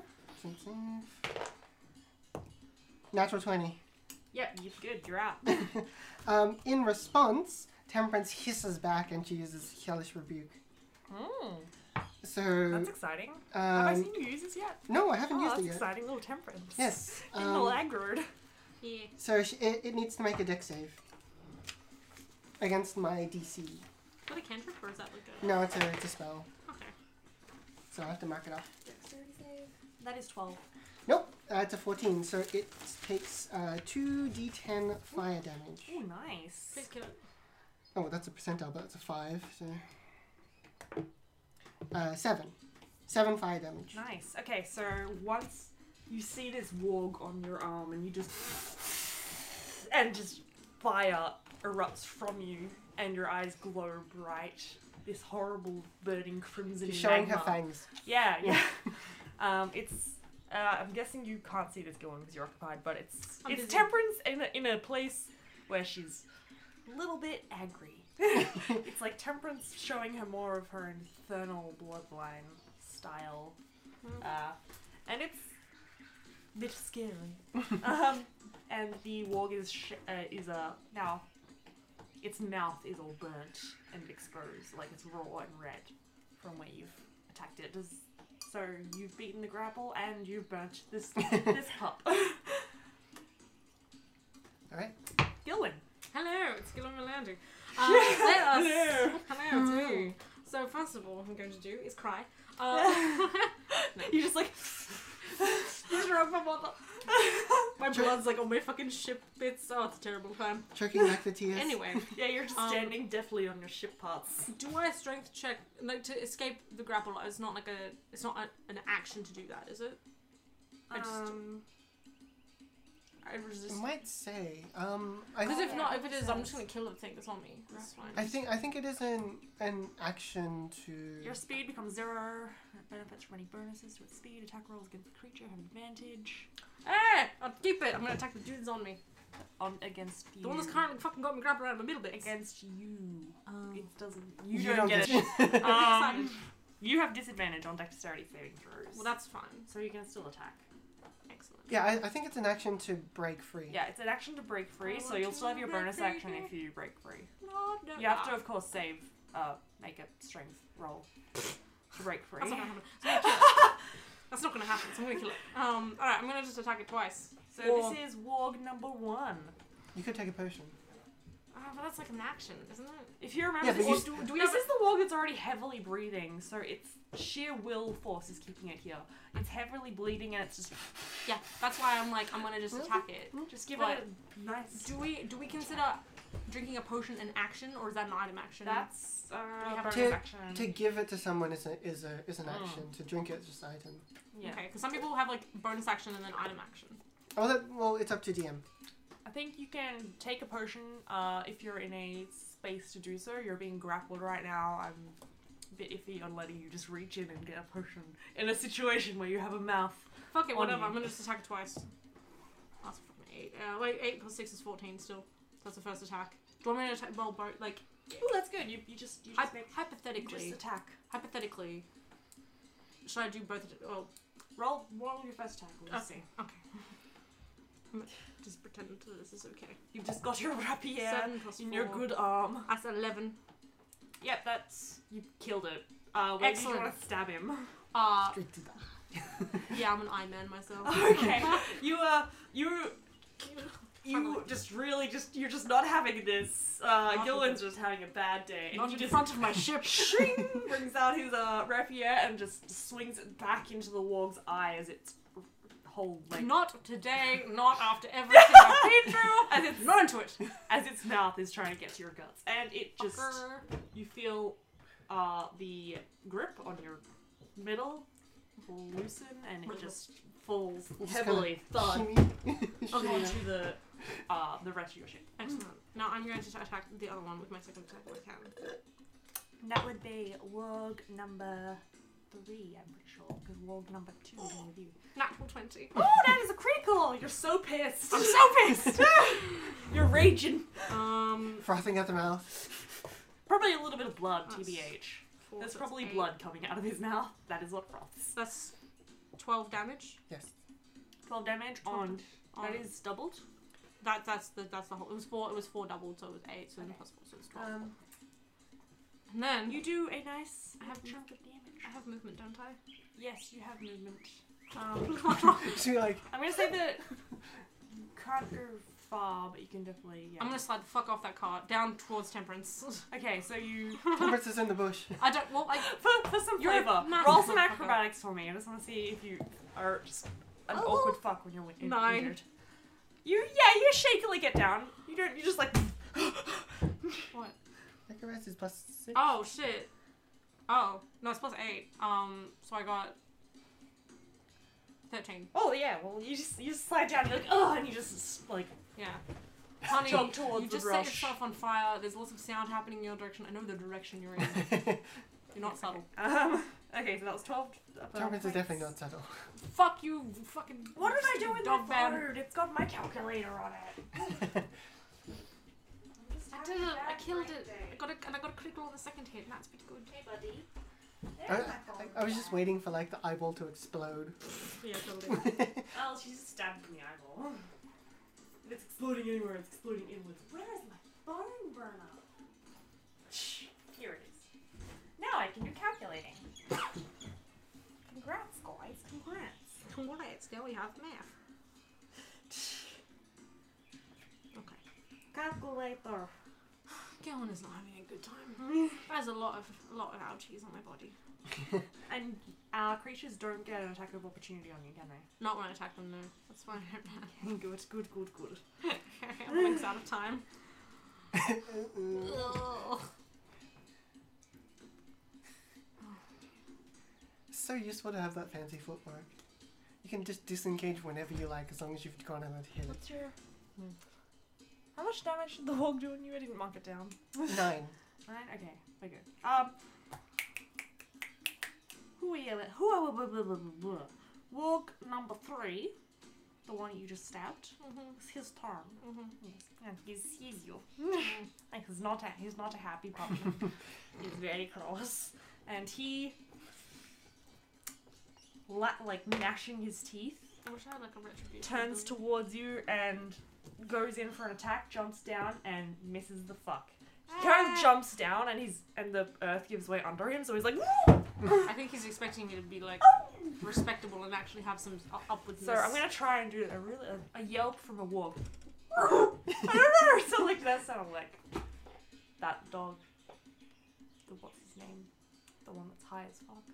S3: Natural twenty.
S1: Yep, you're good. You're out.
S3: Um, in response, Temperance hisses back and she uses Hellish Rebuke.
S1: Mm,
S3: So,
S1: that's exciting. Have I
S3: um,
S1: seen you use this yet?
S3: no, I haven't
S1: Oh,
S3: used
S1: that's
S3: it yet.
S1: exciting. Little temperance.
S3: Yes.
S1: Getting a little
S3: Um,
S1: aggroed.
S2: Yeah.
S3: so she, it, it needs to make a dex save against my D C.
S2: Is that a cantrip or is that like a...
S3: No, it's a it's a spell,
S2: Okay.
S3: so I have to mark it up.
S1: Dexterity save. That is twelve.
S3: Nope, uh, it's a fourteen, so it takes uh, two d ten fire damage.
S1: Oh, nice.
S2: Please kill it.
S3: Oh, that's a percentile, but that's a five, so... Uh, seven. Seven fire damage.
S1: Nice. Okay, so once you see this warg on your arm and you just... and just fire erupts from you and your eyes glow bright. This horrible burning crimson
S3: She's showing her
S1: magma.
S3: fangs.
S1: Yeah, yeah. um, it's... Uh, I'm guessing you can't see this going because you're occupied, but it's
S2: I'm
S1: it's
S2: busy.
S1: Temperance in a, in a place where she's a little bit angry. It's like Temperance showing her more of her infernal bloodline style, uh, and it's a bit scary. um, and the warg is sh- uh, is uh, now its mouth is all burnt and exposed, like it's raw and red from where you've attacked it. Does So you've beaten the grapple and you've burnt this this pup.
S3: Alright.
S1: Gilwin.
S2: Hello, it's Gillian Melandry. Uh, let us...
S1: Hello.
S2: Hello, it's me. So first of all, what I'm going to do is cry. Uh,
S1: You just like
S2: Just rub my mother. My blood's like on my fucking ship bits. Oh, it's a terrible time.
S3: Choking back the tears.
S2: Anyway,
S1: yeah, you're just
S2: Um,
S1: standing deftly on your ship parts.
S2: do I strength check like to escape the grapple? It's not like a. It's not a, an action to do that, is it? I just.
S1: Um, I resist.
S3: I might say, um, I,
S2: Because
S3: th-
S2: if not, if it is, I'm just gonna kill the thing that's on me. That's fine.
S3: I think I think it is an an action to.
S1: Your speed becomes zero. It benefits from any bonuses to its speed. Attack rolls against the creature have advantage
S2: Hey, I'll keep it. I'm gonna attack the dudes on me.
S1: on against you.
S2: The one that's currently fucking got me grappled around my middle bits.
S1: against you.
S2: Um,
S1: It doesn't. You,
S3: You
S1: don't,
S3: don't
S1: get
S3: get
S1: it.
S3: it.
S1: um, you have disadvantage on dexterity saving throws.
S2: well, that's fine.
S1: so you can still attack.
S2: Excellent.
S3: Yeah, I, I think it's an action to break free.
S1: Yeah, it's an action to break free, so
S2: Oh,
S1: you'll still have your
S2: to break
S1: bonus
S2: free.
S1: action if you break free.
S2: No, no.
S1: You have to, of course, save. Uh, make a strength roll to break free.
S2: That's not gonna happen. So I'm gonna kill it. That's not gonna happen. So I'm gonna kill it. Um. All right. I'm gonna just attack it twice.
S1: So
S2: Or-
S1: this is warg number one.
S3: You could take a potion.
S2: Uh, but that's like an action, isn't it?
S1: If you remember,
S3: Yeah, but
S1: this,
S3: you-
S1: is-
S2: do, do we
S1: this
S2: have
S1: is the warg that's already heavily breathing, so its sheer will force is keeping it here. It's heavily bleeding and it's just
S2: Yeah. That's why I'm like I'm gonna just attack it.
S1: just give
S2: But
S1: it a nice.
S2: Do we do we consider drinking a potion an action or is that an item action?
S1: That's uh,
S2: we have
S1: bonus
S3: to-
S1: action.
S3: To give it to someone is a is a is an
S1: Mm.
S3: action. To drink it is just an item.
S1: yeah.
S2: Okay. Because some people have like bonus action and then item action.
S3: Oh, that well, it's up to D M.
S1: I think you can take a potion uh, if you're in a space to do so. You're being grappled right now. I'm a bit iffy on letting you just reach in and get a potion in a situation where you have a mouth.
S2: Fuck it.
S1: On
S2: Whatever.
S1: you.
S2: I'm gonna just attack it twice. That's fucking eight. Uh, wait, eight plus six is fourteen still. That's the first attack. Do you want me to attack? Well, both like
S1: Oh, that's good. You, you just you just
S2: hy-
S1: make you
S2: hypothetically.
S1: just attack.
S2: Hypothetically, should I do both? att- Well,
S1: Roll, roll your first attack. We'll just
S2: Okay.
S1: see.
S2: Okay. I'm just pretending that this is okay.
S1: You've just got your rapier
S2: Seven plus
S1: in
S2: four.
S1: your good arm.
S2: That's eleven.
S1: Yep, that's you killed it. Uh, where
S2: Excellent.
S1: did you want to stab him?
S2: Uh,
S3: Straight to that.
S2: yeah, I'm an eye man myself.
S1: Okay, you uh, you you just really just you're just not having this. Uh,
S2: Not
S1: Gillen's just having a bad day. And
S2: Not
S1: he
S2: in
S1: just
S2: front of my ship.
S1: shing, brings out his uh rapier and just swings it back into the warg's eye as its whole like
S2: Not today, not after everything I've been through.
S1: as its
S2: Not into it.
S1: as its mouth is trying to get to your guts, and it just
S2: Fucker.
S1: you feel uh the grip on your middle loosen, and it just falls
S3: Just
S1: heavily thud
S3: Shimmy. Shimmy.
S1: onto the uh the rest of your ship.
S2: Excellent. Now I'm going to attack the other one with my second attack if I can.
S1: That would be warg number three, I'm pretty sure, because warg number two is in with you.
S2: Natural twenty.
S1: Oh, that is a critical! You're so pissed.
S2: I'm so pissed!
S1: You're raging.
S2: um,
S3: Frothing at the mouth.
S1: Probably a little bit of blood,
S2: That's
S1: T B H.
S2: four,
S1: There's
S2: so
S1: probably
S2: it's eight.
S1: blood coming out of his mouth. That is what froths.
S2: That's twelve damage.
S3: Yes.
S1: twelve damage
S2: twelve
S1: on.
S2: on-
S1: That is doubled.
S2: That that's the that's the whole. It was four. It was four doubled, so it was eight. So then
S1: Okay.
S2: plus four, so it's twelve.
S1: Um,
S2: and then
S1: you do a nice
S2: I have
S1: chunk of damage.
S2: I have movement, don't I?
S1: Yes, you have movement. Um,
S3: She like
S1: I'm gonna say that you can't go far, but you can definitely. Yeah.
S2: I'm gonna slide the fuck off that cart down towards Temperance.
S1: Okay, so you
S3: Temperance is in the bush.
S2: I don't. Well, I.
S1: for, for some
S2: You're a
S1: flavor,
S2: massive
S1: roll some
S2: motherfucker.
S1: acrobatics for me. I just want to see if you are just an
S2: Oh.
S1: awkward fuck when you're in-
S2: Nine.
S1: injured. You yeah, you shakily get down. You don't. You just like.
S2: What?
S3: Acrobatics is plus six.
S2: Oh shit. Oh no, it's plus eight. Um, so I got thirteen.
S1: Oh yeah, well you just you just slide down. You're like oh, and you just like
S2: Yeah. Honey,
S1: jump towards
S2: you
S1: the
S2: just set
S1: brush.
S2: yourself on fire. There's lots of sound happening in your direction. I know the direction you're in. You're not subtle.
S1: Um. Okay, so that was twelve. uh,
S3: Temperance is
S1: points.
S3: definitely not subtle.
S2: Fuck you, you fucking.
S1: What did I do
S2: stupid
S1: with
S2: dog
S1: my
S2: man.
S1: food? It's got my calculator on it.
S2: I did it. I killed it. I got a, and I got a critical on the second hit. And that's pretty good.
S1: Hey, buddy.
S3: I, I, I was just waiting for like the eyeball to explode.
S2: Yeah, totally.
S1: Oh, she's stabbed in the eyeball. If it's exploding anywhere, it's exploding inwards. Where is my bone burner? Shh, here it is. Now I can do calculating. Congrats, guys. Congrats.
S2: Congrats. Now we have math. Okay.
S1: Calculator.
S2: Gillen is not having a good time. There's a lot of a lot of ouchies on my body.
S1: And uh, creatures don't get an attack of opportunity on you, can they?
S2: Not when I attack them, no. That's fine.
S1: Good, good, good, good.
S2: I'm links out of time. Ugh.
S3: So useful to have that fancy footwork. You can just disengage whenever you like, as long as you've gone able to hit it.
S1: What's your... Hmm. How much damage did the hog do on you? I didn't mark it down.
S3: Nine.
S1: Nine? Okay, very good. Um... Who are you? Who are blah, blah, blah, blah, blah. Warg number three, the one you just stabbed,
S2: Mm-hmm.
S1: it's his turn.
S2: Mm-hmm.
S1: Yes. And he sees you. And he's not a, he's not a happy puppy. He's very cross. And he... La- like gnashing his teeth,
S2: I wish I had like a retribution.
S1: turns
S2: ability.
S1: towards you and goes in for an attack, jumps down and misses the fuck. He kind of jumps down and he's and the earth gives way under him, so he's like, "Woo!"
S2: I think he's expecting me to be like respectable and actually have some u- upwardness.
S1: So I'm gonna try and do a really a, a yelp from a wolf. I don't know. So like that sounded like that dog. The what's his name? The one that's high as fuck.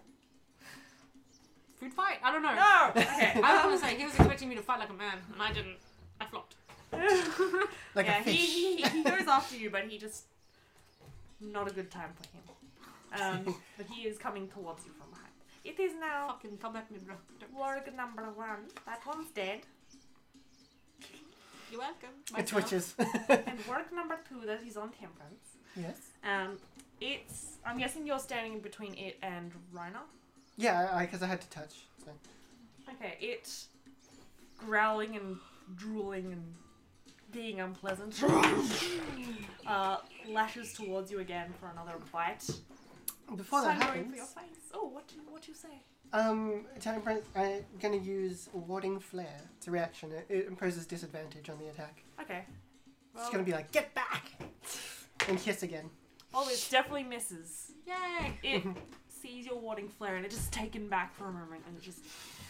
S2: Food fight? I don't know.
S1: No. Okay.
S2: I was gonna say he was expecting me to fight like a man, and I didn't. I flopped.
S3: Like
S1: yeah,
S3: a fish.
S1: He, he he goes after you, but he just not a good time for him. Um, but he is coming towards you from behind. It is now
S2: Fucking come at me, bro. Don't-
S1: warg number one. That one's dead.
S2: You're welcome.
S3: It twitches.
S1: And warg number two, that is on Temperance.
S3: Yes.
S1: Um, it's. I'm guessing you're standing between it and Rhina.
S3: Yeah, I because I, I had to touch. So.
S1: Okay, it's growling and drooling and being unpleasant. uh, lashes towards you again for another bite.
S3: Before
S1: So
S3: that
S1: annoying for your
S3: happens,
S1: face. Oh, what do what you say?
S3: um, Temperance, I'm gonna use Warding Flare. It's a reaction. It, it imposes disadvantage on the attack.
S1: Okay.
S3: It's gonna be like, get back! And hiss again.
S1: Oh, it definitely misses.
S2: Yay!
S1: It sees your warding flare and it just taken back for a moment and it just.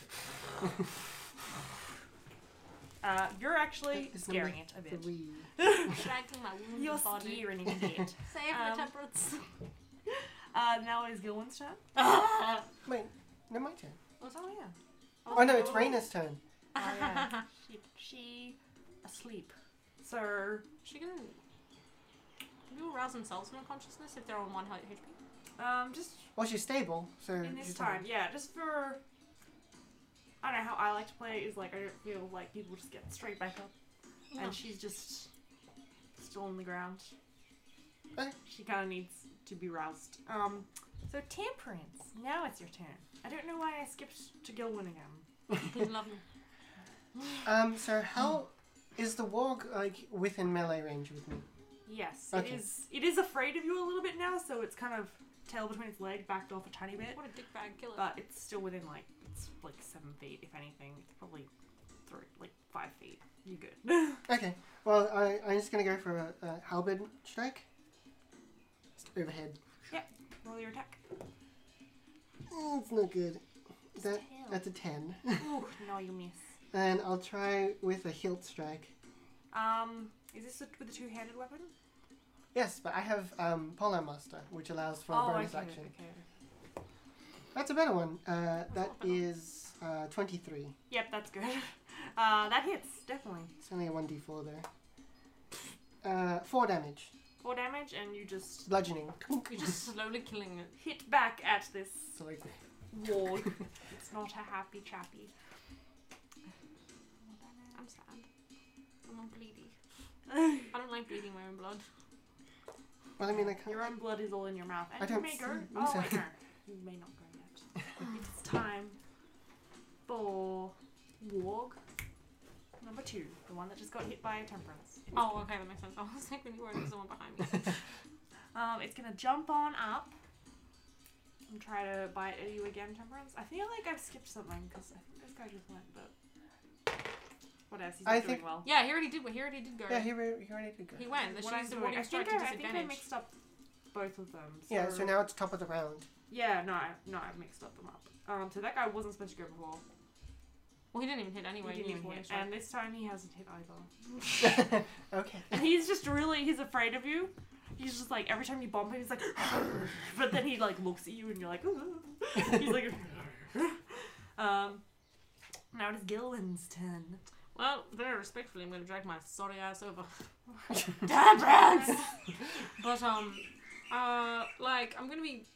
S1: uh, you're actually
S3: It's
S1: scaring
S3: number
S1: it a bit.
S3: Three.
S2: Distracting my wounded
S1: You're
S2: body.
S1: scaring it.
S2: Save
S1: Um,
S2: the temperance.
S1: Uh, now it is Gilwin's turn.
S3: Wait, no, my turn.
S1: Oh, oh yeah.
S3: Oh, no, it's Raina's turn.
S1: Oh yeah. she, she asleep. So
S2: She can. People arouse themselves from consciousness if they're on one H P.
S1: um, just
S3: Well, she's stable, so
S1: in this
S3: she's
S1: time,
S3: fine.
S1: yeah, just for. I don't know how I like to play is like I don't feel like people just get straight back up,
S2: Yeah.
S1: and she's just still on the ground.
S3: Okay.
S1: She kind of needs to be roused. Um, so Temperance, now it's your turn. I don't know why I skipped to Gilwin again.
S2: He's lovely.
S3: Um, so how is the warg like within melee range with me?
S1: Yes,
S3: Okay.
S1: it is. It is afraid of you a little bit now, so it's kind of tail between its legs, backed off a tiny bit,
S2: What a dickbag killer.
S1: but it's still within like it's like seven feet, if anything. It's probably three, like five feet. You good?
S3: Okay. Well, I I'm just gonna go for a, a halberd strike. Just overhead.
S1: Roll your attack.
S3: Mm, it's not good. That
S1: Tail.
S3: that's a ten.
S1: Ooh, no, you miss.
S3: And I'll try with a hilt strike.
S1: Um, is this with a two-handed weapon?
S3: Yes, but I have um Polar Master, which allows for a
S1: oh,
S3: bonus
S1: okay,
S3: action.
S1: okay.
S3: That's a better one. Uh, that
S2: not better.
S3: is uh, twenty-three.
S1: Yep, that's good. Uh, that hits definitely.
S3: It's only a one d four there. Uh, four damage.
S1: Four damage, and you just
S3: Bludgeoning.
S2: You're just slowly killing it.
S1: hit back at this
S3: So like,
S1: warg. It's not a happy chappy.
S2: I'm sad. I'm all bleedy. I don't like bleeding my own blood.
S3: well, I mean, I can't.
S1: Your own blood is all in your mouth. And
S3: I
S1: you
S3: don't
S1: may go.
S3: see-
S1: Oh,
S3: so-
S1: wait, no. You may not go yet. It's time for Warg number two, the one that just got hit by a Temperance.
S2: Oh, okay, that makes sense. I was like, when you were there's someone behind me.
S1: Um, it's gonna jump on up and try to bite at you again, Temperance. I feel like I've skipped something because I think this guy just went, but what else? He's
S3: I
S1: not doing
S3: think-
S1: well.
S2: Yeah, he already did. He already did go.
S3: Yeah, he, re- he already did go.
S2: He went. This
S1: What
S2: is
S1: I'm
S2: the
S1: doing,
S2: warning
S1: I think
S2: strike to
S1: I, I think I
S2: disadvantage.
S1: mixed up both of them.
S3: Yeah, so now it's top of the round.
S1: Yeah, no, I, no, I mixed up them up. Um, so that guy wasn't supposed to go before.
S2: Well, he didn't even hit anyway.
S1: he didn't
S2: used
S1: even
S2: warning
S1: hit,
S2: strike.
S1: and this time he hasn't hit either.
S3: Okay.
S1: And he's just really, he's afraid of you. He's just like, every time you bump him, he's like, but then he like looks at you and you're like, he's like, um, now it is Gilwin's turn.
S2: Well, very respectfully, I'm going to drag my sorry ass over.
S1: Temperance!
S2: But, um, uh, like, I'm going to be...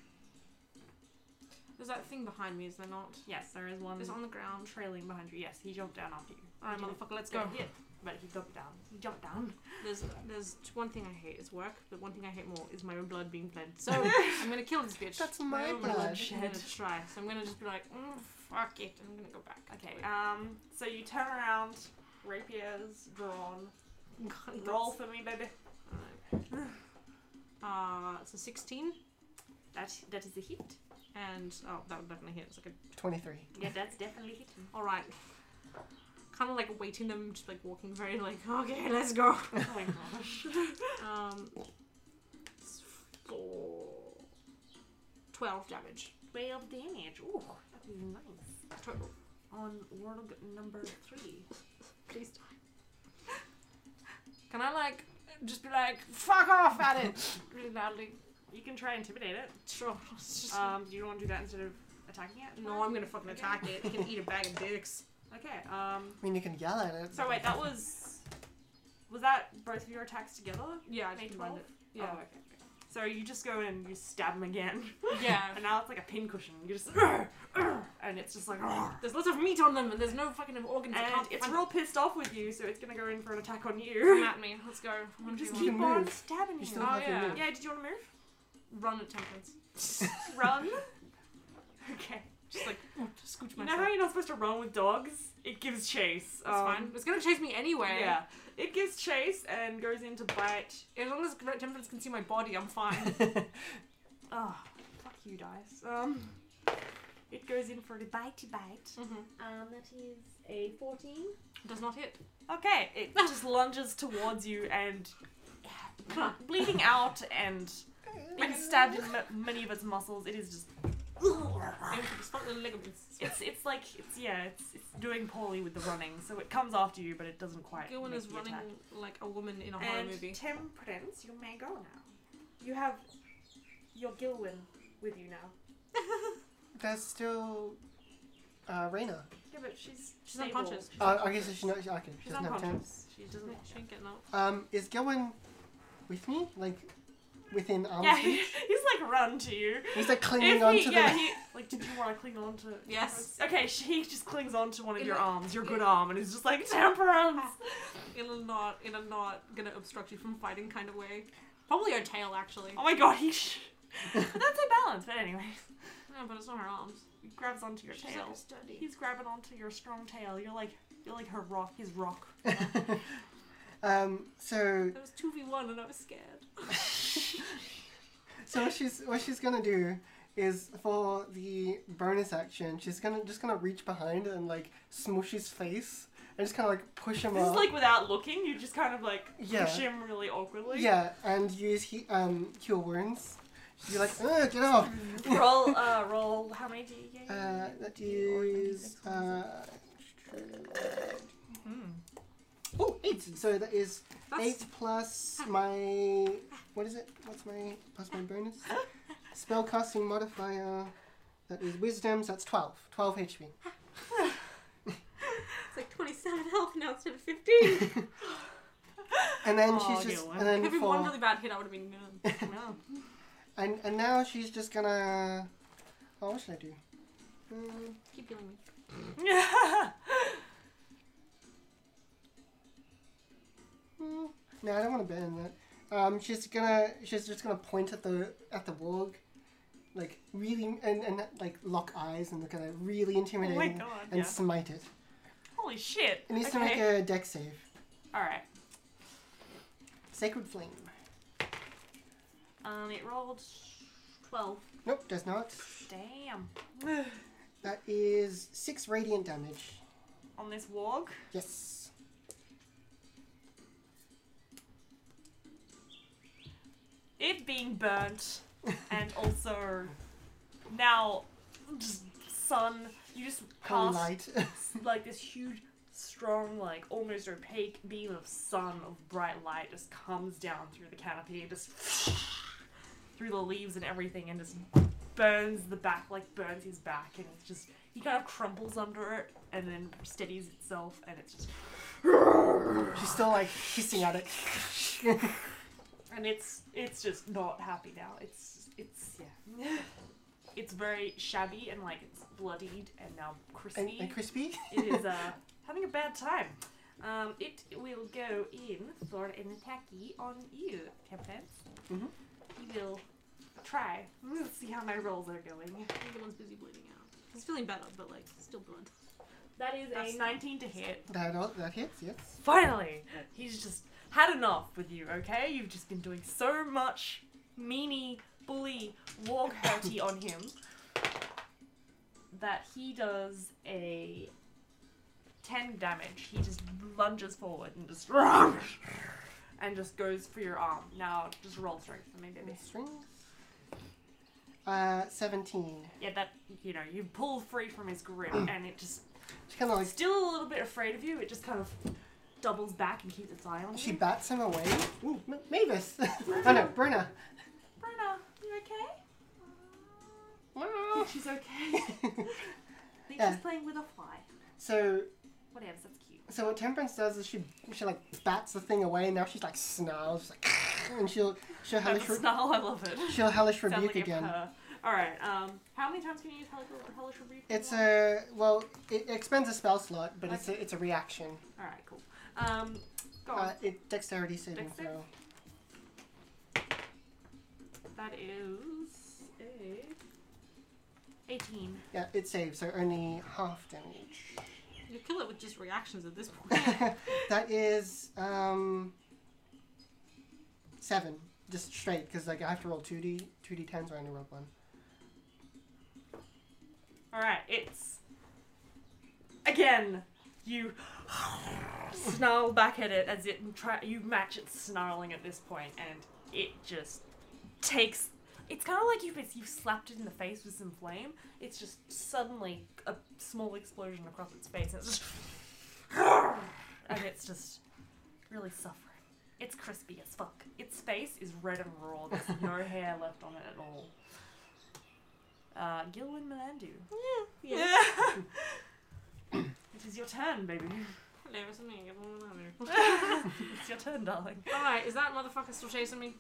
S2: There's that thing behind me, is there not?
S1: Yes, there is one
S2: It's on the ground.
S1: trailing behind you. Yes, he jumped down after you.
S2: Alright,
S1: He didn't
S2: motherfucker, let's
S1: get
S2: go.
S1: hit, but he jumped down. He jumped down.
S2: There's there's one thing I hate is work, but one thing I hate more is my own blood being bled. So I'm gonna kill this bitch.
S3: That's my
S2: own
S3: blood.
S2: I'm gonna try. So I'm gonna just be like, mm, fuck it. I'm gonna go back.
S1: Okay,
S2: Wait.
S1: um, so you turn around, rapiers drawn. Roll for me, baby.
S2: Alright. Uh, it's a sixteen,
S1: That, that is a hit.
S2: and oh, that would definitely hit. It's like a
S3: twenty-three.
S1: Yeah, that's definitely hitting.
S2: all right. Kind of like waiting them, just like walking very like, okay, let's go.
S1: Oh my gosh.
S2: Um, it's four, twelve damage
S1: twelve damage. Ooh, that is nice.
S2: total.
S1: On warg number three.
S2: Please die. Can I like just be like, fuck off at it really loudly?
S1: You can try and intimidate it.
S2: Sure. It's just-
S1: Um, do you want to do that instead of attacking it?
S2: no, I'm gonna fucking attack it. It can eat a bag of dicks.
S1: Okay, um,
S3: I mean, you can yell at it.
S1: so wait, that was... Was that both of your attacks together?
S2: Yeah, I
S1: Made
S2: just
S1: twelve?
S2: combined it. Yeah.
S1: Oh, okay, okay. So you just go in and you stab him again.
S2: Yeah.
S1: And now it's like a pincushion. You just... And it's just like...
S2: There's lots of meat on them, and there's no fucking organs. I
S1: And
S2: can't
S1: it's
S2: find-
S1: real pissed off with you, so it's gonna go in for an attack on
S2: Come
S1: you.
S2: at me. Let's go.
S1: You
S2: One,
S1: just
S2: two,
S3: keep
S1: keep
S2: one.
S3: on
S1: on
S3: move.
S1: stabbing
S3: You
S1: him.
S3: still
S2: Oh,
S3: have your
S2: yeah.
S3: move.
S1: Yeah, did you want to move?
S2: Run at temperance.
S1: Run? Okay.
S2: Just like ooh, just scooch
S1: You know
S2: myself.
S1: how you're not supposed to run with dogs? It gives chase.
S2: That's
S1: Um,
S2: fine. It's gonna chase me anyway.
S1: Yeah. It gives chase and goes in to bite.
S2: As long as temperance can see my body, I'm fine.
S1: Oh, you dice. Um, it goes in for a bitey bite.
S2: Mm-hmm.
S1: Um, that is a fourteen.
S2: Does not hit.
S1: Okay, it just lunges towards you and bleeding out and being stabbed in ma- many of its muscles. It is just.
S2: It's not the ligaments.
S1: It's it's like it's yeah it's it's doing poorly with the running, so it comes after you, but it doesn't quite.
S2: Gilwyn
S1: make
S2: is
S1: the
S2: running
S1: attack.
S2: like a woman in a horror
S1: And
S2: movie.
S1: Temperance, you may go now. You have your Gilwyn with you now.
S3: There's still uh, Raina.
S1: Yeah, but she's
S2: She's
S1: stable.
S2: unconscious.
S1: She's
S3: Uh, I
S1: unconscious.
S3: guess she's not. Okay, she
S1: She's
S3: doesn't have ten.
S1: unconscious. She doesn't.
S2: She ain't getting out.
S3: Um, is Gilwyn with me? Like within arm's
S1: Yeah, he,
S3: reach?
S1: he's like run to you.
S3: He's like clinging
S1: If
S3: onto
S1: he,
S3: the.
S1: yeah, he like. Did you want to cling on to?
S2: Yes.
S1: Okay, she just clings onto one of
S2: In
S1: your
S2: a-
S1: arms, your good arm, and is just like Temperance.
S2: In a not in a not gonna obstruct you from fighting kind of way. Probably her tail actually.
S1: Oh my god, he. Sh- but that's a balance. But anyway,
S2: No, but it's not her arms.
S1: he grabs onto your
S2: She's
S1: tail.
S2: like a study.
S1: He's grabbing onto your strong tail. You're like you're like her rock. His rock.
S3: um. So
S2: It was two v one and I was scared.
S3: so what she's what she's gonna do is for the bonus action, she's gonna just gonna reach behind and like smush his face and just kind of like push him
S1: This is
S3: off.
S1: like without looking. You just kind of like
S3: Yeah.
S1: push him really awkwardly.
S3: Yeah, and use he um cure wounds. She's like, Ugh, get off.
S1: roll. Uh, roll. How many do you get?
S3: Uh, that is uh.
S1: Hmm.
S3: Oh, eight. So that is
S2: That's
S3: eight plus my what is it? What's my plus my bonus? Spellcasting modifier. That is wisdom. So that's twelve. Twelve H P.
S2: it's like twenty-seven health now instead of fifteen.
S3: And then
S1: Aw,
S3: she's just
S1: Gilwyn.
S3: and then
S2: If it one
S3: for
S2: really bad hit, I would have been good.
S1: No.
S3: and and now she's just gonna. Oh, what should I do? Um,
S2: Keep healing me.
S3: hmm, no, I don't want to ban that. Um, she's gonna she's just gonna point at the at the warg, like really and, and like lock eyes and look at it really
S1: Oh my
S3: intimidating
S1: god.
S3: and
S1: Yeah.
S3: smite it.
S1: Holy shit.
S3: It needs
S1: okay.
S3: to make a dex save.
S1: All right.
S3: Sacred flame.
S1: Um, it rolled twelve.
S3: Nope, does not.
S1: Damn.
S3: That is six radiant damage.
S1: On this warg.
S3: Yes.
S1: It being burnt, and also now just sun. You just
S3: Holy
S1: cast
S3: light.
S1: like this huge, strong, like almost opaque beam of sun of bright light just comes down through the canopy and just through the leaves and everything, and just burns the back, like burns his back, and it's just he kind of crumples under it and then steadies itself, and it's just
S3: She's still like hissing at it.
S1: and it's it's just not happy now. It's it's yeah. It's very shabby and like it's bloodied and now crispy.
S3: and, and crispy.
S1: It is uh, having a bad time. Um, it will go in for an attacky on you, Temperance.
S3: Mhm.
S1: He will try. Let's see how my rolls are going.
S2: The one's busy bleeding out. He's feeling better, but like still blood.
S1: That is
S2: That's-
S1: a nineteen to hit.
S3: That all, that hits. Yes.
S1: Finally! He's just had enough with you, okay? You've just been doing so much meanie, bully, warg hurty on him that he does a ten damage. He just lunges forward and just and just goes for your arm. Now just roll strength for me, baby.
S3: Strings. Uh, seventeen.
S1: Yeah, that you know, you pull free from his grip and it just
S3: She kind of like
S1: still a little bit afraid of you. It just kind of doubles back and keeps its eye on
S3: she
S1: you.
S3: bats him away. Ooh, M- Mavis. Oh no, Bruna.
S1: Brenna, you okay?
S3: Wow.
S1: She's okay. I think
S3: Yeah.
S1: she's playing with a fly.
S3: So
S1: Whatever, that's cute.
S3: so what Temperance does is she she like bats the thing away, and now she's like snarls, she's like, and she'll she'll hellish
S1: That's a
S3: re-
S1: snarl, I love it.
S3: she'll hellish
S1: Sounds
S3: rebuke
S1: like a
S3: again.
S1: purr. Alright, um, how many times can you use hellish, hellish rebuke?
S3: It's a well, it expends a spell slot, but it's a it's a reaction.
S1: Alright, cool. Um, go on.
S3: Uh, it dexterity saving
S1: Dex
S3: throw.
S1: That is a eighteen.
S3: Yeah, it saves, so only half damage.
S2: You kill it with just reactions at this point.
S3: That is um seven, just straight, because like I have to roll two d two d tens or I only roll one.
S1: Alright, it's... Again, you snarl back at it as it try you match its snarling at this point, and it just takes... It's kind of like if you slapped it in the face with some flame. It's just suddenly a small explosion across its face, and it's just... and it's just really suffering. It's crispy as fuck. Its face is red and raw. There's no hair left on it at all. Uh, Gilwyn Melandu.
S2: Yeah.
S1: Yeah. It is your turn, baby.
S2: Never something.
S1: It's your turn, darling.
S2: Alright, is that motherfucker still chasing me?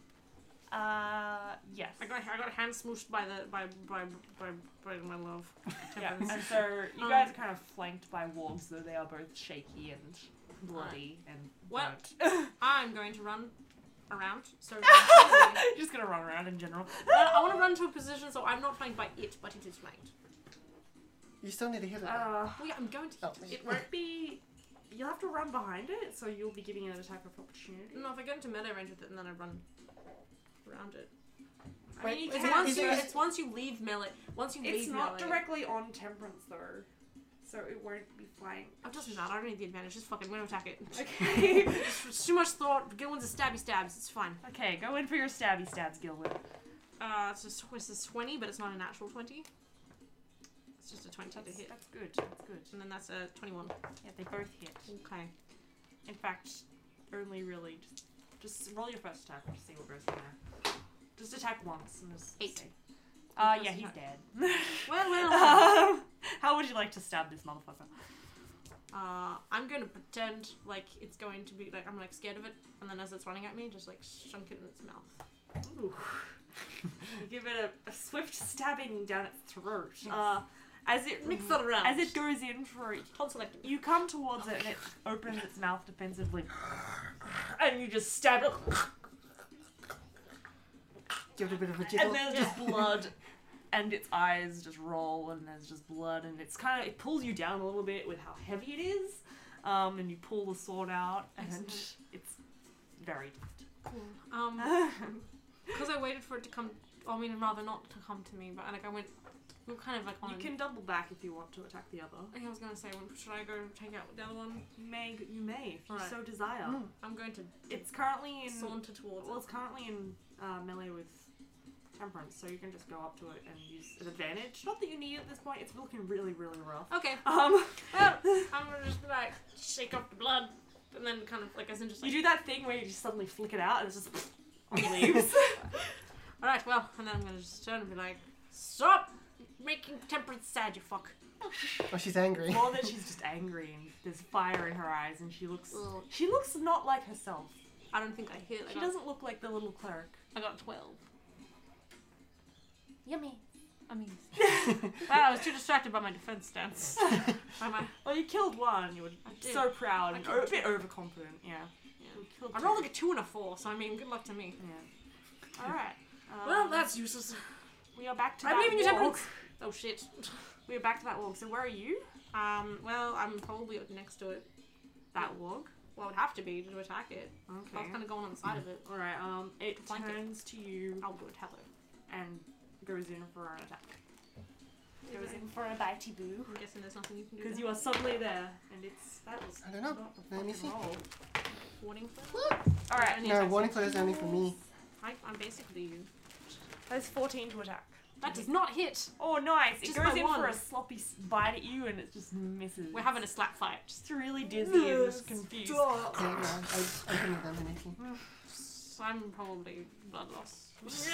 S1: Uh, yes.
S2: I got I got hand smooshed by the by by by, by my love.
S1: Yeah,
S2: Temperance.
S1: and so you guys are kind of flanked by wargs, though they are both shaky and bloody and
S2: Well,
S1: burnt.
S2: I'm going to run around. So
S1: You're just gonna run around in general.
S2: I, I want to run to a position so I'm not flanked by it, but it is flanked.
S3: You still need to hit it. though.
S1: Uh,
S2: Well, yeah, I'm going to.
S3: Oh.
S2: Hit
S1: it won't be... You'll have to run behind it, so you'll be giving it an attack of opportunity.
S2: No, if I go into melee range with it and then I run around it.
S1: I mean,
S3: Wait,
S1: you
S2: It's
S3: Is it-
S1: can,
S2: once
S3: is
S2: you.
S3: it-
S2: It's once you leave melee. Once you
S1: it's
S2: leave
S1: not
S2: melee.
S1: directly on Temperance, though, so it won't be flying.
S2: Oh, it doesn't matter. I don't need the advantage. Just fucking. I'm gonna attack it.
S1: Okay.
S2: It's, it's too much thought. Gilwyn's a stabby stabs. It's fine.
S1: Okay, go in for your stabby stabs, Gilwyn.
S2: Uh, it's just it's a twenty, but it's not a natural twenty. It's just a twenty to
S1: That's,
S2: hit,
S1: that's good, that's good.
S2: and then that's a twenty-one.
S1: Yeah, they both hit.
S2: Okay.
S1: In fact, only really just, just roll your first attack and see what goes from there. Just attack once and just
S2: Eight.
S1: see. Uh,
S2: First
S1: yeah, he's
S2: attack.
S1: dead.
S2: Well, well.
S1: um, how would you like to stab this motherfucker?
S2: Uh, I'm going to pretend like it's going to be like I'm like scared of it, and then as it's running at me, just like shunk it in its mouth.
S1: Ooh. You give it a, a swift stabbing down its throat. Uh, as it
S2: Mix that around.
S1: as it goes in for it,
S2: Tonsillectomy.
S1: you come towards it and it opens its mouth defensively, and you just stab it,
S3: Give it a bit of a jiggle.
S1: and there's just blood, and its eyes just roll, and there's just blood, and it's kind of it pulls you down a little bit with how heavy it is, um, and you pull the sword out, and
S2: Excellent.
S1: it's very
S2: Cool. Um, because I waited for it to come. I mean, rather not to come to me, but like I went. We were kind of like on.
S1: You can double back if you want to attack the other.
S2: I think I was gonna say, when, should I go take out the other one?
S1: You may, you may, if you
S2: Alright.
S1: so desire.
S3: Mm.
S2: I'm going to.
S1: It's currently in.
S2: saunter towards
S1: Well,
S2: it.
S1: it's currently in uh, melee with Temperance, so you can just go up to it and use an advantage. Not that you need it at this point. It's looking really, really rough.
S2: Okay.
S1: Um,
S2: Well, I'm gonna just be like shake off the blood, and then kind of like as in just
S1: you
S2: like.
S1: do that thing where you just suddenly flick it out and it's just on leaves.
S2: All right. Well, and then I'm gonna just turn and be like, stop making Temperance sad, you fuck.
S3: Oh, she's angry.
S1: More that she's just angry and there's fire in her eyes and she looks.
S2: Ugh.
S1: She looks not like herself.
S2: I don't think I hit. I
S1: She
S2: got,
S1: doesn't look like the little cleric.
S2: I got twelve.
S1: Yummy.
S2: I mean, I was too distracted by my defense stance. by my,
S1: Well, you killed one. You were
S2: I did.
S1: so proud
S2: I
S1: and
S2: killed
S1: a bit overconfident. Yeah.
S2: Yeah.
S1: You killed
S2: I
S1: two.
S2: rolled like a two and a four, so I mean, good luck to me.
S1: Yeah. All right.
S2: Well,
S1: Um,
S2: that's useless.
S1: we are back to
S2: I'm
S1: that
S2: leaving you,
S1: walk.
S2: Temperance. Oh shit.
S1: We are back to that walk. So where are you?
S2: Um. Well, I'm probably next to it.
S1: That walk.
S2: Well, it would have to be to attack it. I
S1: Okay.
S2: was kind of going on the side of it.
S1: All right. Um, it
S2: Flank it.
S1: turns to you
S2: I'll do it. Hello.
S1: and goes in for an attack. Goes in for a bitey boo.
S2: I'm guessing there's nothing you can do.
S1: Because
S2: there.
S1: you are suddenly there, and it's that was
S3: I don't know.
S1: not the
S3: Let me
S1: fucking
S3: see.
S1: roll.
S2: warning for
S1: All right.
S2: Any
S3: No,
S2: attacks?
S3: warning flare is only for me.
S2: I, I'm basically you.
S1: That's fourteen to attack.
S2: That does not hit.
S1: Oh, nice!
S2: Just
S1: it goes
S2: by
S1: in for
S2: one.
S1: a sloppy s- bite at you, and it just misses.
S2: We're having a slap fight.
S1: just really dizzy and just confused.
S3: Yeah, no, I, I couldn't have done anything.
S2: So I'm probably blood loss.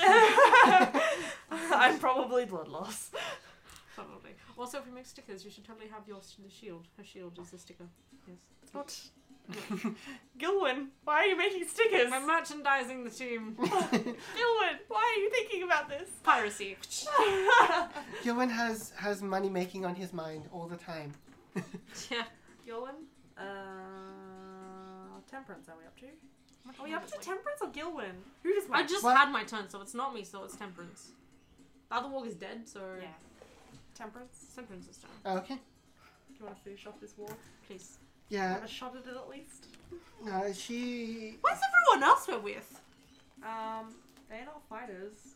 S1: I'm probably blood loss.
S2: Probably. Also, if we make stickers, you should totally have your the shield. Her shield is the sticker. Yes.
S1: What? Gilwyn, why are you making stickers?
S2: We're merchandising the team.
S1: Gilwyn, why are you thinking about this?
S2: Piracy.
S3: Gilwyn has has money making on his mind all the time.
S2: Yeah.
S1: Gilwyn? Uh, Temperance, are we up to? Are we up to Temperance or Gilwyn? Who just
S2: I
S1: went?
S2: just
S3: What?
S2: had my turn, so it's not me, so it's Temperance. The other walk is dead, so
S1: Yeah. Temperance?
S2: Temperance's turn.
S3: Okay.
S1: Do you want to finish off this war?
S2: Please.
S3: Yeah.
S1: Have a shot at it at least?
S3: Uh, she.
S2: Where's everyone else we're with?
S1: Um, they're not fighters.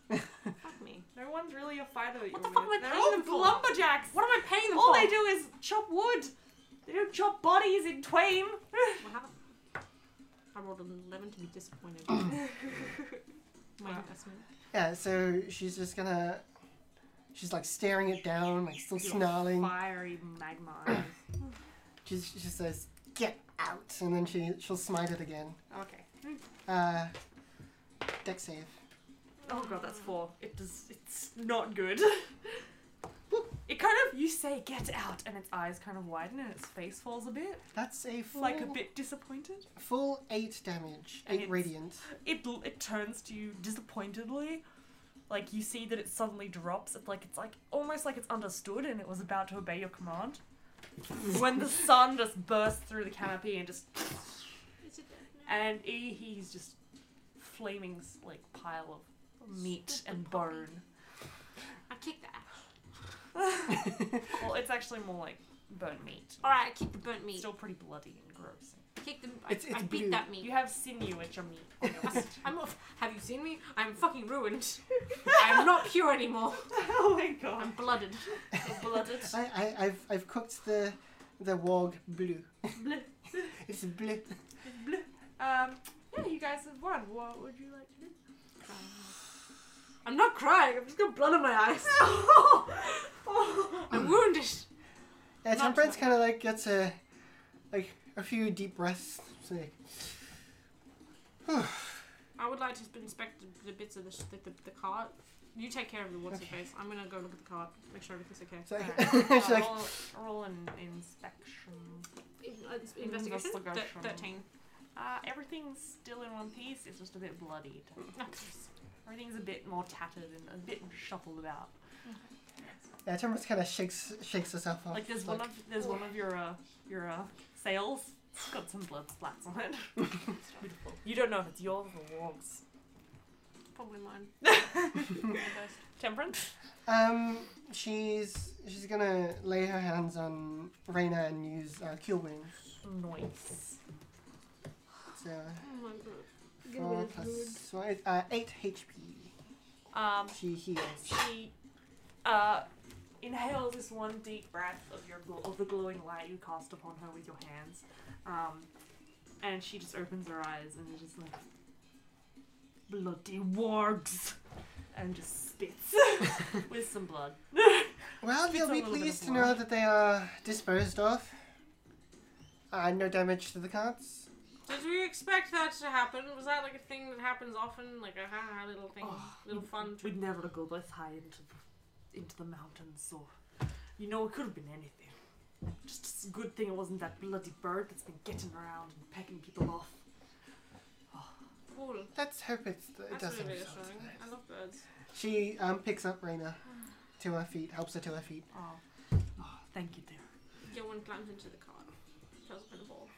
S2: Fuck me.
S1: No one's really a fighter that
S2: What
S1: you're
S2: the fuck
S1: with.
S2: am I
S1: They're
S2: paying
S1: all
S2: them for?
S1: lumberjacks.
S2: What am I paying them
S1: All
S2: for?
S1: they do is chop wood. They don't chop bodies in twain.
S2: What happened? I rolled an eleven to be disappointed. My investment.
S3: Yeah, so she's just gonna. She's like staring it down, like still
S1: Your
S3: snarling.
S1: Fiery magma eyes.
S3: She's, she just says, "Get out!" And then she she'll smite it again.
S1: Okay.
S3: Uh, deck save.
S1: Oh god, that's four. It does. It's not good. It kind of. You say "get out," and its eyes kind of widen and its face falls a bit,
S3: That's a full,
S1: like a bit disappointed.
S3: full eight damage,
S1: And
S3: eight
S1: it's-
S3: radiant.
S1: It it turns to you disappointedly. Like you see that it suddenly drops. It's like it's like almost like it's understood and it was about to obey your command. When the sun just bursts through the canopy and just
S2: Is it dead now?
S1: and he, he's just flaming like pile of meat
S2: Stupid
S1: and
S2: puppy.
S1: bone.
S2: I kicked that.
S1: Well, it's actually more like burnt meat.
S2: Alright, I kicked the burnt meat.
S1: Still pretty bloody and gross.
S2: Kicked the. I,
S3: It's- it's
S2: I beat
S3: blue.
S2: that meat.
S1: You have sinew at your meat. On your feet.
S2: I'm off. Have you seen me? I'm fucking ruined. I'm not pure anymore.
S1: Oh my god.
S2: I'm blooded.
S1: Blooded.
S3: I, I, I've, I've cooked the, the warg blue.
S1: Bleh.
S3: It's blue.
S1: Um, yeah, you guys have won. What would you like to do?
S2: I'm not crying. I've just got blood in my eyes. I'm wounded.
S3: Yeah,
S2: Not
S3: Temperance
S2: too-
S3: kind of like gets a, like a few deep breaths. It's like,
S2: I would like to inspect the, the bits of the, sh- the, the the cart. You take care of the what's
S3: Okay.
S2: your face. I'm gonna go look at the cart, make sure everything's okay.
S3: it's like,
S1: Alright,
S3: she's
S1: uh,
S3: like,
S1: roll, roll an inspection.
S2: In, uh, investigation. Th-
S1: Investigation.
S2: Thirteen.
S1: Uh, everything's still in one piece. It's just a bit bloodied. Everything's a bit more tattered and a bit shuffled about.
S3: yeah, Temperance kind of shakes shakes herself off.
S1: Like there's
S3: It's
S1: one of there's one of your uh, your uh, sails. It's got some blood splats on it. It's beautiful. You don't know if it's yours or Warg's.
S2: Probably mine.
S1: Temperance.
S3: Um, she's she's gonna lay her hands on Reyna and use uh, cure wounds.
S1: Nice.
S3: So
S2: Oh my god.
S3: four plus one, uh, eight H P.
S1: Um,
S3: She heals.
S1: she uh inhales this one deep breath of your gl- of the glowing light you cast upon her with your hands, um, and she just opens her eyes and is just like bloody wargs, and just spits with some blood.
S3: Well,
S1: Spits
S3: you'll
S1: a
S3: be
S1: little bit
S3: pleased
S1: of
S3: to
S1: blood.
S3: know that they are disposed of. Uh, no damage to the carts.
S2: Did we expect that to happen? Was that like a thing that happens often? Like a ha ha little thing,
S1: Oh,
S2: little
S1: we-
S2: fun.
S1: We'd never go this high into the, into the mountains, so you know it could have been anything. Just a good thing it wasn't that bloody bird that's been getting around and pecking people off.
S2: Cool.
S3: Let's hope it's, it
S2: That's
S3: doesn't.
S2: really
S3: result
S2: reassuring.
S3: in that.
S2: I love birds.
S3: She um, picks up Reyna to her feet, helps her to her feet.
S1: Oh, oh thank you, dear.
S2: Gilwin climbs into the cart. Tells her the ball.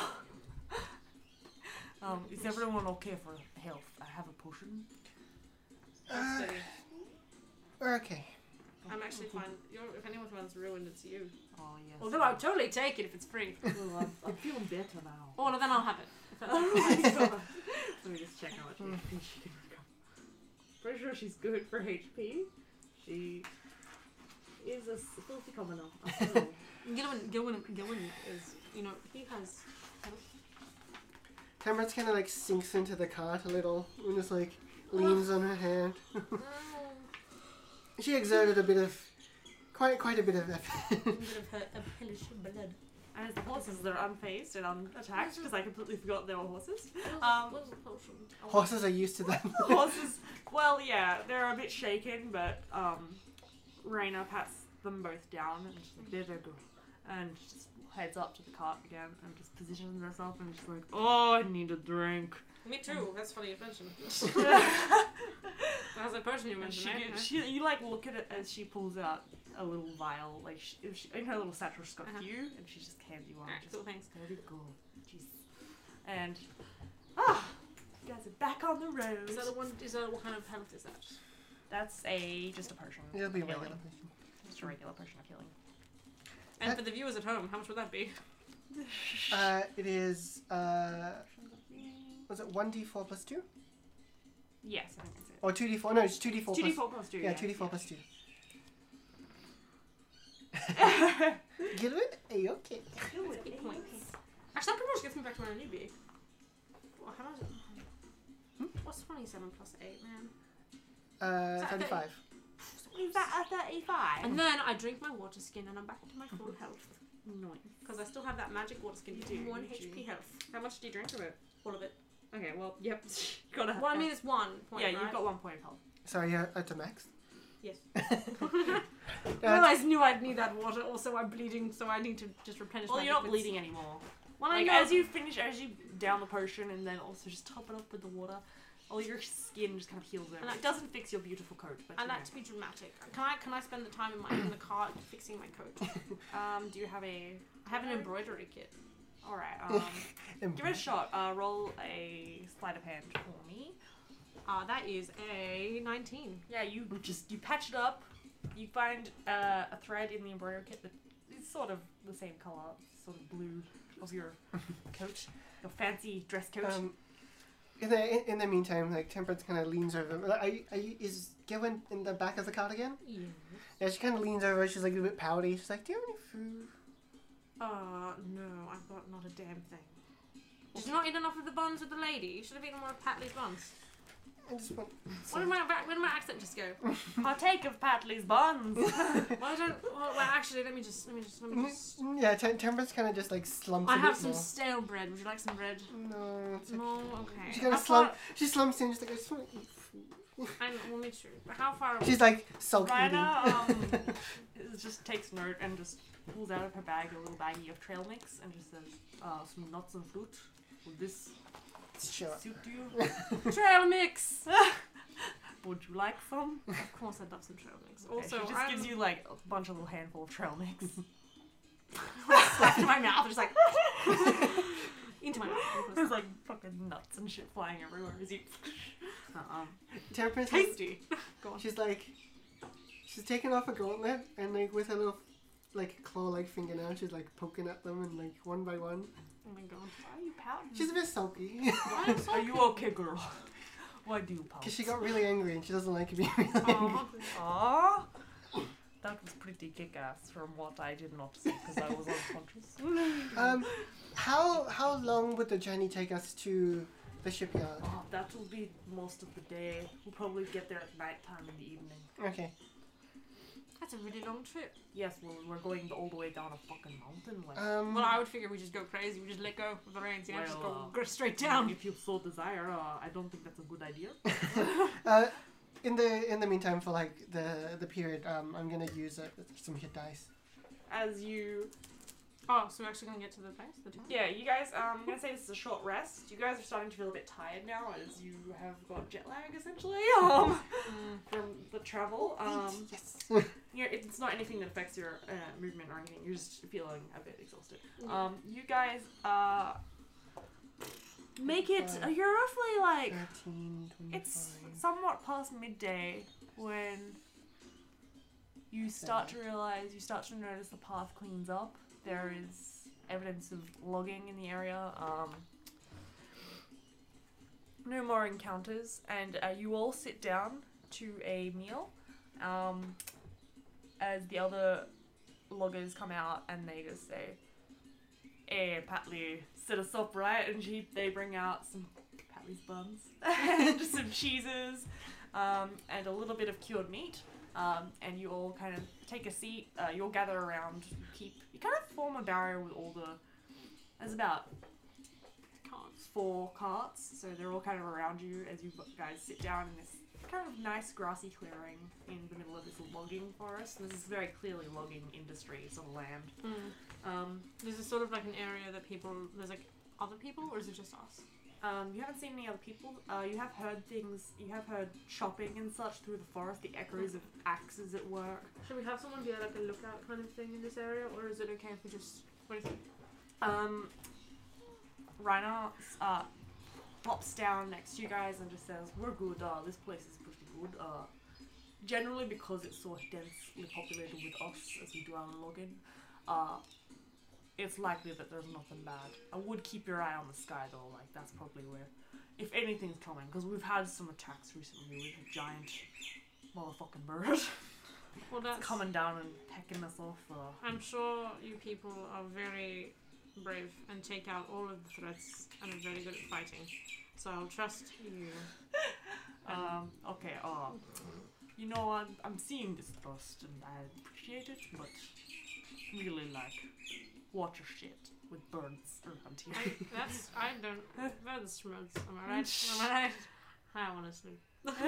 S1: Um, is everyone okay for health? I have a potion.
S2: I'm
S3: Uh,
S2: steady.
S3: we're okay.
S2: I'm actually fine. You're, if anyone's ruined, it's you.
S1: Oh yes.
S2: Although I'll totally take it if it's free.
S1: Well, I'm, I'm feeling better now.
S2: Oh, no, then I'll have it. If that's
S1: Let me just check how much H P she can recover. Pretty sure she's good for H P. She is a s- filthy commoner. after all.
S2: Gilwin, Gilwin, Gilwin is, you know, he has.
S3: Temperance kind of like sinks into the cart a little and just like leans on her hand. She exerted a bit of, quite quite a bit of effort.
S2: A bit of her of hellish blood.
S1: And as the horses, they're unfazed and unattacked because I completely forgot they were horses. Um,
S2: Where's the potion?
S3: Horses are used to them.
S1: horses, well, yeah, they're a bit shaken, but um, Reyna pats them both down and she's like, there they go. And she just heads up to the cart again and just positions herself and she's like, oh, I need a drink.
S2: Me too. That's funny you mentioned. That's a person you
S1: And
S2: mentioned.
S1: she,
S2: right?
S1: get- she, you like look at it as she pulls out a little vial, like she, if she, in her little satchel, she's got
S2: Uh-huh.
S1: you, and she just hands you one.
S2: Alright,
S1: Just,
S2: cool, thanks.
S1: there we go. Jeez. And ah, you guys are back on the road.
S2: Is that the one? Is that what kind of health is that?
S1: That's a just a potion.
S3: It'll be
S1: of healing.
S3: regular.
S1: Just a regular potion of healing.
S2: And
S3: Uh,
S2: for the viewers at home, how much would that be?
S3: Uh, it is, uh, was it one d four plus two?
S1: Yes, I think that's it.
S3: Or two d four. No, it's two d four.
S1: two d four plus two.
S3: Yeah, two d four plus two.
S1: Yeah.
S3: Gilwin, are you okay?
S2: Eight points. Actually, that pretty much gets me back to my newbie. Well, how much?
S3: Hmm?
S2: What's twenty-seven plus eight, man?
S3: Uh,
S2: that
S3: thirty-five.
S1: Is that a thirty-five?
S2: And then I drink my water skin and I'm back to my full health. Nice. Because I still have that magic water skin to do
S1: Do
S2: one
S1: you?
S2: H P health.
S1: How much do you drink of it?
S2: All of it.
S1: Okay, well, yep. Got to
S2: Well, I mean, it's one point.
S1: yeah,
S2: right?
S1: you've got one point of health.
S3: Sorry, yeah, at the max.
S2: Yes.
S3: Uh,
S2: I knew I'd need that water. Also, I'm bleeding, so I need to just replenish.
S1: Well,
S2: my
S1: you're not
S2: liquids.
S1: bleeding anymore.
S2: Well,
S1: Like,
S2: I know.
S1: as you finish, as you down the potion, and then also just top it up with the water, all your skin just kind of heals over.
S2: And I-
S1: It doesn't fix your beautiful coat, but
S2: I
S1: you
S2: like
S1: know.
S2: to be dramatic. Can I? Can I spend the time in my in the car fixing my coat?
S1: Um, do you have a?
S2: I have an embroidery kit.
S1: All right. Um,
S3: em-
S1: give it a shot. Uh, roll a sleight of hand for me.
S2: Uh, that is a nineteen.
S1: Yeah, you just you patch it up. You find uh, a thread in the embroidery kit that is sort of the same color, sort of blue of your coat, your fancy dress coat.
S3: Um, in the in, in the meantime, like Temperance kind of leans over. Like, are you, are you, is Gilwin in the back of the cart again?
S2: Yeah.
S3: Yeah, she kind of leans over. She's like a bit pouty. She's like, "Do you have any food?"
S2: Uh, no, I've got not a damn thing. Did you not eat enough of the buns with the lady? You should have eaten more of Patley's buns.
S3: I just want.
S2: Where did my where did my accent just go?
S1: Partake of Patley's buns.
S2: Why don't? Well, well, actually, let me just let me just let me just.
S3: Mm, Yeah, Tem- Temperance kind of just like slumps.
S2: I
S3: a
S2: have
S3: bit
S2: some
S3: more.
S2: stale bread. Would you like some bread?
S3: No, it's
S2: No, okay.
S3: She kind
S2: How
S3: of slump.
S2: far-
S3: She slumps in. She's like, "I just want to eat food."
S2: I will make sure. But how far?
S3: She's like sulk
S1: Rhina
S3: eating.
S1: um, is- just takes note and just pulls out of her bag a little baggie of trail mix and just says, uh, some nuts and fruit. Will this
S3: Sure.
S1: suit you?
S2: Trail mix.
S1: Would you like some?
S2: Of course, I'd love some trail mix.
S1: Okay,
S2: Also,
S1: she just
S2: I'm...
S1: gives you like a bunch of little handful of trail mix.
S2: slap in my mouth, just like into my mouth.
S1: There's like fucking nuts and shit flying everywhere as you. Um,
S3: Temperance.
S2: Tasty. Go on.
S3: She's like, she's taking off a gauntlet and like with her little like claw-like fingernail, she's like poking at them and like one by one.
S2: Oh my god.
S1: why are you pouting?
S3: She's a bit sulky
S2: Why am I so
S1: Are you okay, girl? Why do you pout?
S3: because she got really angry and she doesn't like being really angry.
S2: Aw.
S1: Aww. That was pretty kick-ass from what I did not see because I was unconscious.
S3: Um, how how long would the journey take us to the shipyard?
S1: Oh, that will be most of the day. We'll probably get there at night time in the evening.
S3: Okay.
S2: That's a really long trip.
S1: Yes, well, we're going all the way down a fucking mountain. Like,
S3: Um.
S2: Well, I would figure we just go crazy. We just let go of the reins, you know, just go,
S1: Well, uh,
S2: go straight down.
S1: if you so desire, uh, I don't think that's a good idea.
S3: uh, in the in the meantime, for like the the period, um, I'm gonna use uh, some hit dice.
S1: As you,
S2: Oh, so we're actually gonna get to the place? The town?
S1: yeah, you guys. Um, I'm gonna say this is a short rest. You guys are starting to feel a bit tired now, as you have got jet lag essentially. Um,
S2: Mm.
S1: from the travel. Um,
S3: yes.
S1: you're, it's not anything that affects your uh, movement or anything. You're just feeling a bit exhausted.
S2: Mm.
S1: Um, you guys, uh, make it. Uh, you're roughly like.
S3: Thirteen, twenty-five.
S1: It's somewhat past midday when you start to realize, you start to notice the path cleans up. There is evidence of logging in the area. Um, no more encounters, and uh, you all sit down to a meal. Um, as the other loggers come out and they just say, "Hey, Patley, sit us up, right?" And she, they bring out some Patley's buns and some cheeses, um, and a little bit of cured meat. Um, and you all kind of take a seat. Uh, you all gather around. You keep. You kind of form a barrier with all the. There's about
S2: Cards.
S1: four carts, so they're all kind of around you as you guys sit down in this kind of nice grassy clearing in the middle of this logging forest. This is very clearly logging industry sort of land.
S2: Mm.
S1: Um,
S2: Is this sort of like an area that people, there's like other people, or is it just us?
S1: Um, you haven't seen any other people. Uh, you have heard things. You have heard chopping and such through the forest. The echoes of axes at work.
S2: Should we have someone be like a lookout kind of thing in this area, or is it okay if we just, what do you think?
S1: Um, Rhina uh, pops down next to you guys and just says, "We're good. Uh, this place is pretty good. Uh, generally because it's so densely populated with us as we do our logging, uh, it's likely that there's nothing bad. I would keep your eye on the sky though. Like that's probably where if anything's coming, because we've had some attacks recently with a giant motherfucking bird
S2: Well, that's
S1: coming down and pecking us off. Uh,
S2: I'm sure you people are very brave and take out all of the threats and are very good at fighting. So I'll trust you.
S1: um, okay, uh, you know, I'm, I'm seeing this trust and I appreciate it, but really like water shit with birds around here.
S2: I, that's I don't. That's smart. Am I right? Am I right? I want to sleep.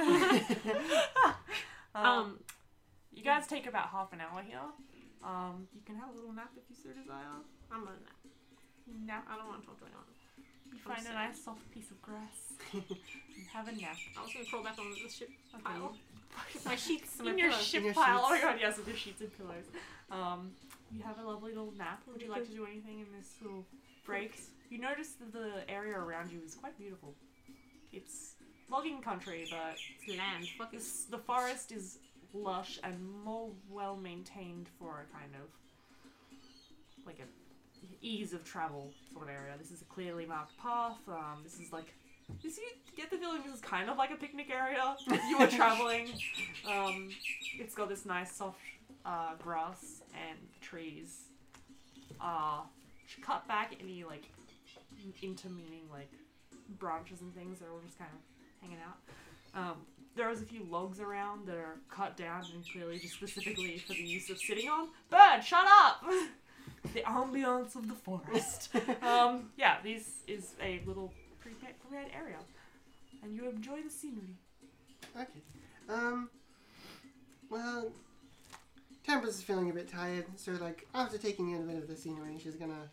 S1: um,
S2: Um,
S1: you guys take about half an hour here. Um, you can have a little nap if you so desire.
S2: I'm gonna nap.
S1: Nap.
S2: I don't want to talk to anyone.
S1: You
S2: I'm
S1: find a
S2: sad.
S1: nice soft piece of grass. and have a nap.
S2: I was gonna crawl back onto the ship
S1: Okay.
S2: pile. My sheets and my
S1: In your
S2: pillows.
S1: ship
S3: In your
S1: pile. Oh my
S3: sheets.
S1: god, yes, with your sheets and pillows. Um, you have a lovely little nap. Would you like to do anything in this little break? You notice that the area around you is quite beautiful. It's logging country, but
S2: It's land. Fuck it.
S1: this, the forest is lush and more well maintained for a kind of like a ease of travel sort of area. This is a clearly marked path. Um, this is like this. You get the feeling this is kind of like a picnic area. If you were traveling, um, it's got this nice soft uh, grass and trees. Uh, cut back any like intermeaning like branches and things that are all just kind of hanging out. Um, there is a few logs around that are cut down and clearly just specifically for the use of sitting on. Bird, shut up! The ambiance of the forest. um, yeah, this is a little prepared, prepared area. And you enjoy the scenery.
S3: Okay. Um. Well, Temperance is feeling a bit tired, so like after taking in a bit of the scenery, she's gonna.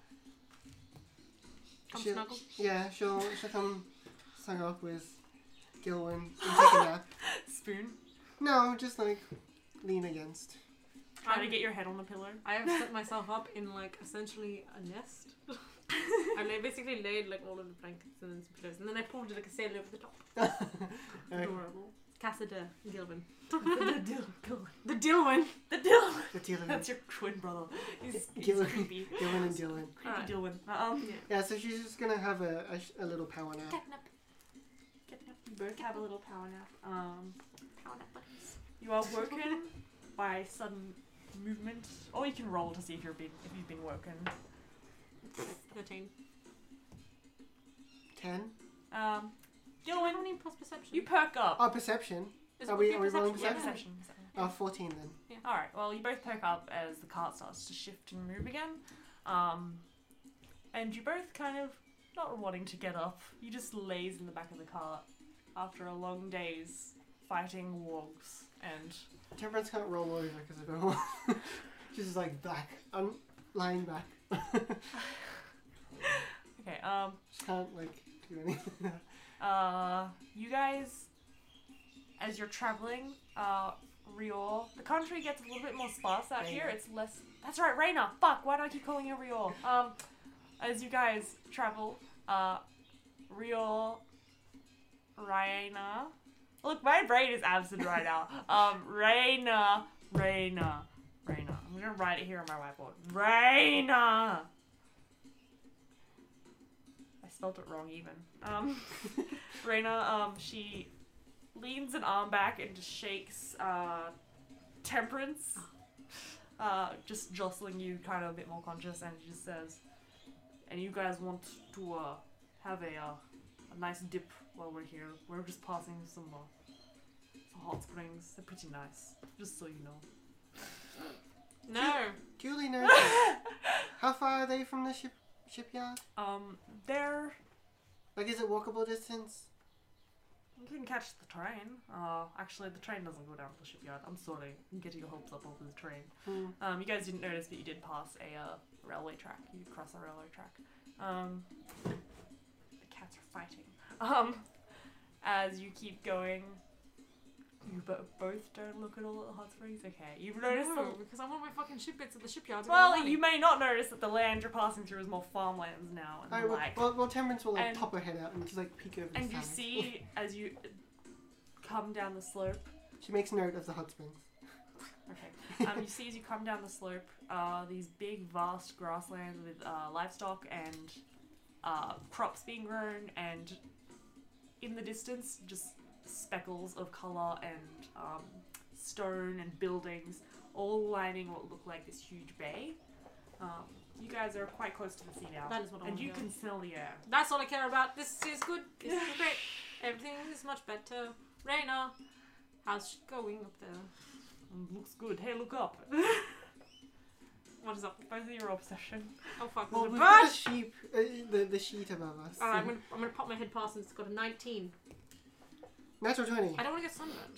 S2: Come
S3: she'll-
S2: snuggle.
S3: Yeah, she'll she'll come snuggle up with Gilwyn and take a nap.
S1: Spoon.
S3: No, just like lean against.
S1: Try to
S2: I'm-
S1: get your head on the pillow.
S2: I have set myself up in like essentially a nest. I lay, basically laid like all of the blankets and then some pillows, and then I pulled like a sail over the top.
S3: Alright,
S2: Adorable. Cassida Gilvin.
S1: the Dylan.
S2: The Dilwyn.
S1: The Dylan.
S3: the Dylan.
S1: That's your twin brother. He's, he's
S3: Gillen.
S1: creepy.
S3: Dylan and Dylan.
S1: Creepy
S2: Alright.
S1: Dylan. Um,
S2: Yeah.
S3: Yeah, so she's just gonna have a, a, sh- a little power nap.
S2: Catnap.
S1: you both have a little power nap. Um,
S2: Power nap buddies.
S1: you are woken by sudden movement, or you can roll to see if you're been if you've been woken.
S2: Thirteen.
S3: Ten.
S1: Um,
S2: How
S1: Gilwyn,
S2: many plus perception?
S1: you perk up.
S3: Oh, perception.
S2: Is
S3: are
S2: it
S3: we-
S2: with
S3: are we
S2: your
S3: rolling
S1: Yeah,
S3: perception?
S1: perception. perception.
S3: Oh, fourteen then.
S1: All right. Well, you both perk up as the cart starts to shift and move again. Um, and you both kind of not wanting to get up. You just laze in the back of the cart after a long day's fighting wargs and
S3: Temperance can't roll over because of her. She's just like back, un- lying back.
S1: okay. Um,
S3: She can't like do anything.
S1: uh, you guys, as you're traveling, uh, Rior, the country gets a little bit more sparse out here.
S3: Raina.
S1: It's less. That's right, Raina. Fuck. Why do I keep calling you Rior? Um, as you guys travel, uh, Rior, Raina. Look, my brain is absent right now. Um, Raina, Raina, Raina. I'm gonna write it here on my whiteboard. Raina. I spelled it wrong even. Um, Raina, um, she leans an arm back and just shakes uh, Temperance, uh, just jostling you, kind of a bit more conscious, and she just says, "And you guys want to uh, have a uh, a nice dip while we're here? We're just passing some uh, some hot springs. They're pretty nice, just so you know."
S2: No.
S3: Julie knows. How far are they from the ship shipyard?
S1: Um, they're
S3: Like, is it walkable distance?
S1: you can catch the train. Uh, actually, the train doesn't go down to the shipyard. I'm sorry, I'm getting your hopes up over the train.
S3: Hmm.
S1: Um, you guys didn't notice, but you did pass a uh, railway track. You did cross a railway track. Um, the cats are fighting. Um, as you keep going, you bo- both don't look at all the hot springs. Okay, you've noticed.
S2: No,
S1: the-
S2: because I want my fucking ship bits at the shipyard. to get
S1: well,
S2: my money.
S1: you may not notice that the land you're passing through is more farmlands now, and
S3: Alright, well,
S1: like,
S3: well, well, Temperance will like
S1: and-
S3: pop her head out and just like peek over the
S1: and you
S3: side.
S1: see as you come down the slope.
S3: She makes note of the hot springs.
S1: Okay. Um, you see as you come down the slope, uh, these big, vast grasslands with uh, livestock and uh, crops being grown and in the distance, just speckles of color and um, stone and buildings, all lining what look like this huge bay. Um, you guys are quite close to the sea now,
S2: That is what I
S1: and
S2: want to
S1: you
S2: go.
S1: can smell the air.
S2: That's all I care about. This is good. This is great. Everything is much better. Raina, how's it going up there?
S1: Um, looks good. Hey, look up.
S2: What is up?
S1: Both of your obsession.
S2: Oh fuck,
S3: Well,
S2: there's a
S3: we've got
S2: bird!
S3: the sheep, uh, the, the sheet above us.
S2: Alright, I'm gonna, I'm gonna pop my head past and it's got a nineteen.
S3: Natural twenty.
S2: I don't want to get sunburned.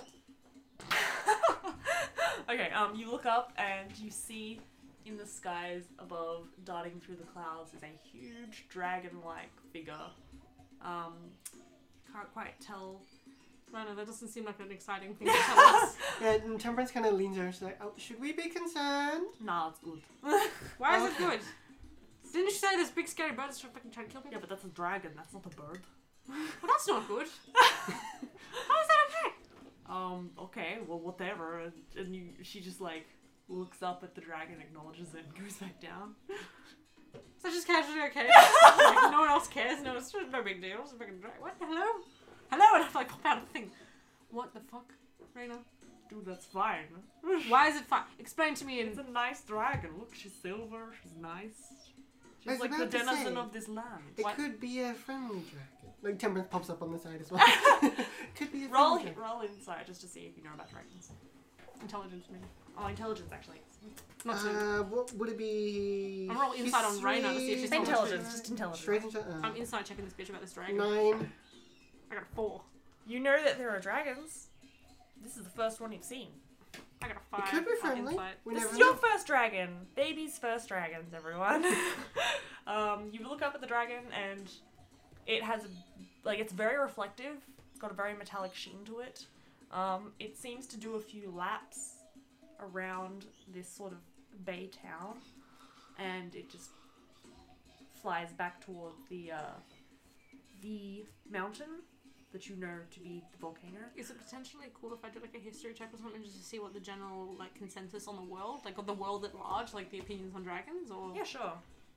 S1: Okay, um, you look up and you see in the skies above, darting through the clouds, is a huge dragon-like figure. Um, can't quite tell.
S2: Raina, that doesn't seem like an exciting thing to tell us.
S3: Yeah, and Temperance kind of leans over. She's like, "Oh, should we be concerned?"
S1: Nah, it's good.
S2: Why is it
S3: Okay.
S2: good? Didn't you say this big scary bird is fucking trying to kill me?
S1: Yeah, but that's a dragon. That's not a bird.
S2: Well, that's not good. How is that okay?
S1: Um, okay, well, whatever. And, and you, she just like looks up at the dragon, acknowledges it, and goes back down.
S2: So just casually okay. Like, no one else cares. No, it's no big deal. It's a fucking dragon. What? Hello? Hello? And I like pop out of the thing. What the fuck, Raina?
S1: Dude, that's fine.
S2: Why is it fine? Explain to me in
S1: It's a nice dragon. Look, she's silver. She's nice.
S3: I
S1: She's
S3: was
S1: like the
S3: about to
S1: denizen
S3: say,
S1: of this land.
S3: It
S2: What?
S3: could be a friendly dragon. Like Temperance pops up on the side as well. Could be a
S1: Roll,
S3: friendly dragon.
S1: roll inside just to see if you know about dragons.
S2: intelligence, maybe.
S1: Oh, intelligence actually.
S2: Not so.
S3: Uh, what would it be?
S2: I'm rolling inside on Raina to see if she's
S3: History?
S1: Intelligence, just intelligence.
S3: Straight into uh,
S2: I'm inside checking this bitch about this dragon.
S3: nine.
S2: I got a four.
S1: You know that there are dragons. This is the first one you've seen.
S2: I got a five.
S3: It could be
S2: on
S3: friendly.
S2: insight.
S3: We
S1: This
S3: never
S1: is your
S3: know.
S1: first dragon. Baby's first dragons, everyone. um, you look up at the dragon and it has, like, it's very reflective. It's got a very metallic sheen to it. Um, it seems to do a few laps around this sort of bay town, and it just flies back toward the uh, the mountain that you know to be the volcano.
S2: Is it potentially cool if I did like a history check or something just to see what the general like consensus on the world, like of the world at large, like the opinions on dragons, or?
S1: Yeah, sure.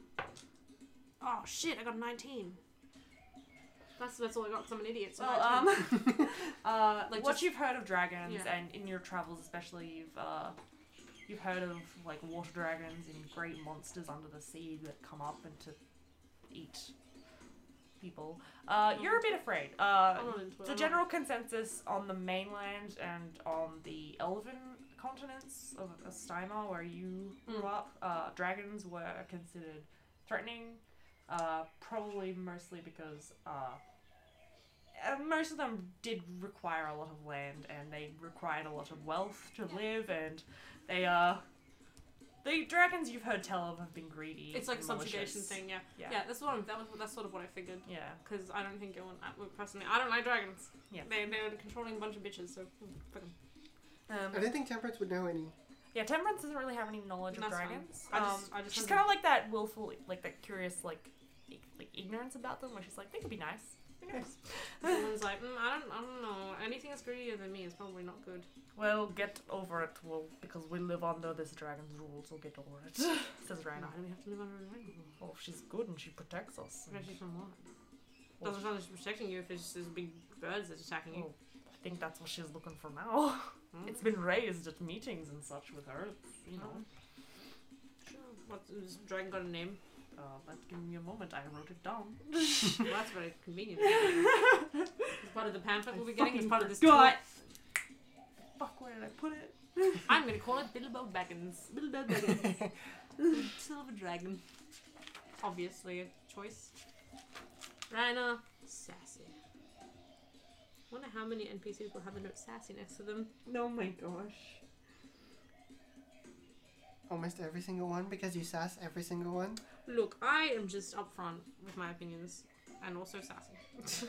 S2: Oh shit! I got a nineteen. That's that's all I got because I'm an idiot. So
S1: Well,
S2: nineteen.
S1: um, uh,
S2: Like,
S1: what
S2: just-
S1: you've heard of dragons,
S2: Yeah.
S1: and in your travels especially, you've uh, you've heard of like water dragons and great monsters under the sea that come up and to eat people. Uh, you're a bit afraid. Uh,
S2: I'm not into it.
S1: the
S2: I'm
S1: general consensus on the mainland and on the elven continents of Steima, where you grew
S2: Mm.
S1: up, uh, dragons were considered threatening. Uh, probably mostly because uh, uh, most of them did require a lot of land, and they required a lot of wealth to live, and they uh, the dragons you've heard tell of have been greedy.
S2: It's like a
S1: and
S2: subjugation
S1: malicious.
S2: thing, yeah.
S1: Yeah.
S2: Yeah, that's what I'm, that was that's sort of what I figured.
S1: Yeah.
S2: Because I don't think it would, I- personally, I don't like dragons.
S1: Yeah.
S2: They they were controlling a bunch of bitches, so mm, fuck 'em.
S1: Um,
S3: I don't think Temperance would know any.
S1: yeah, Temperance doesn't really have any knowledge of
S2: That's fine.
S1: dragons.
S2: I just-
S1: um,
S2: I just
S1: she's
S2: wanted-
S1: kind of like that willful, like that curious, like, ig- like ignorance about them, where she's like, they could be nice. Be nice.
S2: Someone's like, mm, I don't I don't know. Anything that's greedier than me is probably not good.
S1: Well, get over it, well, because we live under this dragon's rule, so get over it. Says
S2: Why
S1: Raina.
S2: do we have to live under a dragon?
S1: Oh, she's good and she protects us. and-
S2: Especially from what?
S1: well,
S2: Doesn't sound like she's protecting you if it's just big birds that's attacking you.
S1: Oh, I think that's what she's looking for now.
S2: Mm.
S1: It's been raised at meetings and such with her, you know.
S2: Sure. What, has the dragon got a name?
S1: Uh, but give me a moment, I wrote it down.
S2: Well, that's very convenient. It's part of the pamphlet we'll be getting. It's
S1: fucking
S2: part of this
S1: forgot.
S2: tour.
S1: Fuck, where did I put it?
S2: I'm gonna call it Bilbo Baggins. Bilbo Baggins. Silver Dragon. Obviously a choice. Raina, sassy. Wonder how many N P Cs will have the note sassy next to them.
S1: Oh my gosh.
S3: Almost every single one because you sass every single one.
S2: Look, I am just upfront with my opinions and also sassy.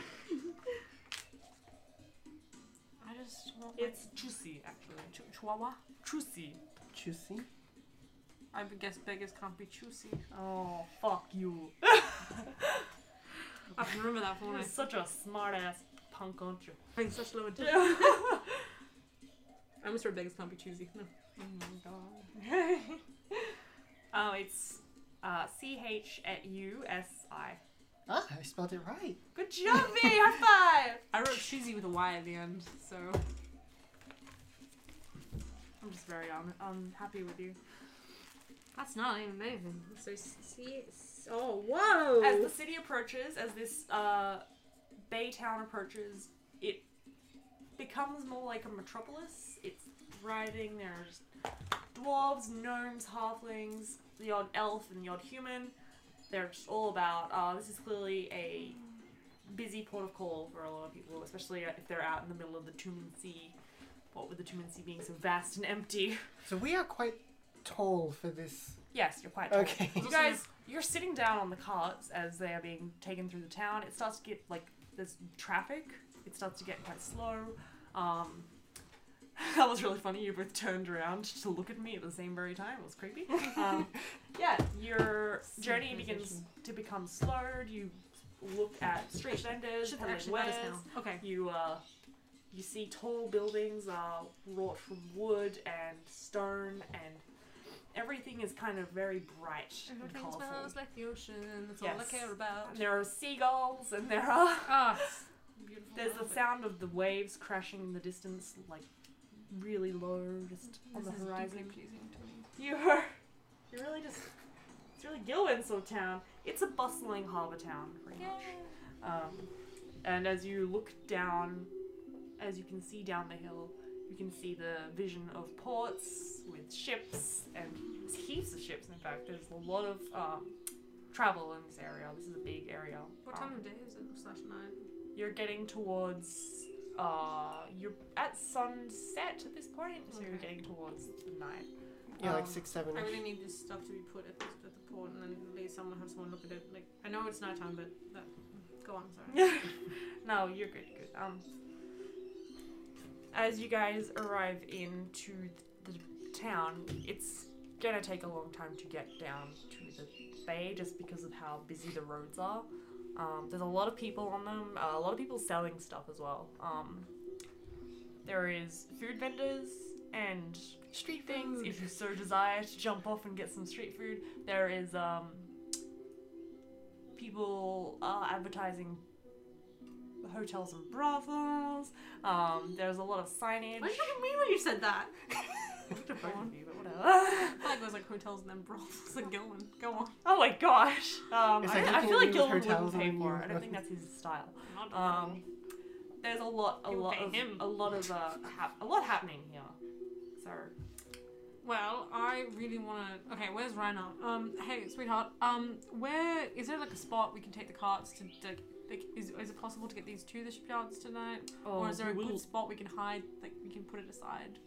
S2: I just want like
S1: It's Chusi, actually.
S2: Ch- Chihuahua.
S1: Chusi.
S3: Juicy.
S2: I would guess beggars can't be choosy.
S1: Oh, fuck you.
S2: I have to remember that for when
S1: You're
S2: I
S1: such a smart ass punk, aren't you?
S2: bring such low attention.
S1: Oh
S2: I almost heard beggars can't be choosy. No.
S1: my god. Oh, it's uh, C H U S I.
S3: Ah, I spelled it right.
S1: Good job, V! High five!
S2: I wrote cheesy with a Y at the end, so
S1: I'm just very un- unhappy with you.
S2: that's not even moving. So see, oh whoa!
S1: As the city approaches, as this uh, bay town approaches, it becomes more like a metropolis. It's thriving. There's dwarves, gnomes, halflings, the odd elf, and the odd human. They're just all about. Uh, this is clearly a busy port of call for a lot of people, especially if they're out in the middle of the Tumen Sea. What with the Tumen Sea being so vast and empty.
S3: So we are quite tall for this.
S1: Yes, you're quite tall.
S3: Okay.
S1: You guys, you're sitting down on the carts as they are being taken through the town. It starts to get, like, there's traffic. It starts to get quite slow. Um, that was really funny. You both turned around to look at me at the same very time. It was creepy. Um, yeah, your journey begins to become slowed. You look at street vendors,
S2: Should
S1: peddling
S2: actually let us
S1: wares.
S2: know. Okay.
S1: You uh, you see tall buildings uh, wrought from wood and stone, and everything is kind of very bright and
S2: Everything
S1: colourful.
S2: smells like the ocean. That's all I
S1: Yes.
S2: care about.
S1: And there are seagulls, and there are
S2: Ah, beautiful.
S1: there's the sound of the waves crashing in the distance, like really low, just on the
S2: This is
S1: horizon.
S2: deeply pleasing to me.
S1: You are, you're really just, it's really Gilwyn sort of town. It's a bustling harbour town, pretty much. Um, and as you look down, as you can see down the hill, you can see the vision of ports with ships, and there's heaps of ships. In fact, there's a lot of um, travel in this area. This is a big area.
S2: What
S1: Um,
S2: time of day is it? Slash night.
S1: You're getting towards, uh, you're at sunset at this point, so you're
S2: Okay.
S1: getting towards the night.
S3: Yeah, like
S1: Um,
S3: six, seven.
S2: I really need this stuff to be put at the, at the port, and then at least someone have someone look at it. Like I know it's nighttime, but that, go on. Sorry.
S1: No, you're good, good. Um, as you guys arrive into the town, it's gonna take a long time to get down to the bay just because of how busy the roads are. Um, there's a lot of people on them, uh, a lot of people selling stuff as well. Um, there is food vendors and street things if you so desire to jump off and get some street food. There is um, people uh, advertising hotels and brothels. Um, there's a lot of signage.
S2: What do you mean when you said that?
S1: Looked at both of you, but whatever.
S2: I feel like it was like hotels and then brothels and going. Go on.
S1: Oh my gosh. Um,
S3: It's
S1: I,
S3: like
S1: I
S3: looking
S1: feel
S3: at
S1: like
S3: you
S1: Gilman
S3: with hotels
S1: wouldn't pay
S3: and
S1: for
S3: you-
S1: it. I don't think that's his style.
S2: Not
S1: Um, there's a lot, a
S2: You'll
S1: lot
S2: pay
S1: of,
S2: him.
S1: a lot of, uh, hap- a lot happening here. So,
S2: Well, I really want to. Okay, where's Rhino? Um, hey, sweetheart. Um, where is there like a spot we can take the carts to? Like, like is is it possible to get these to the shipyards tonight, or is there a
S1: we
S2: good
S1: will-
S2: spot we can hide? Like, we can put it aside.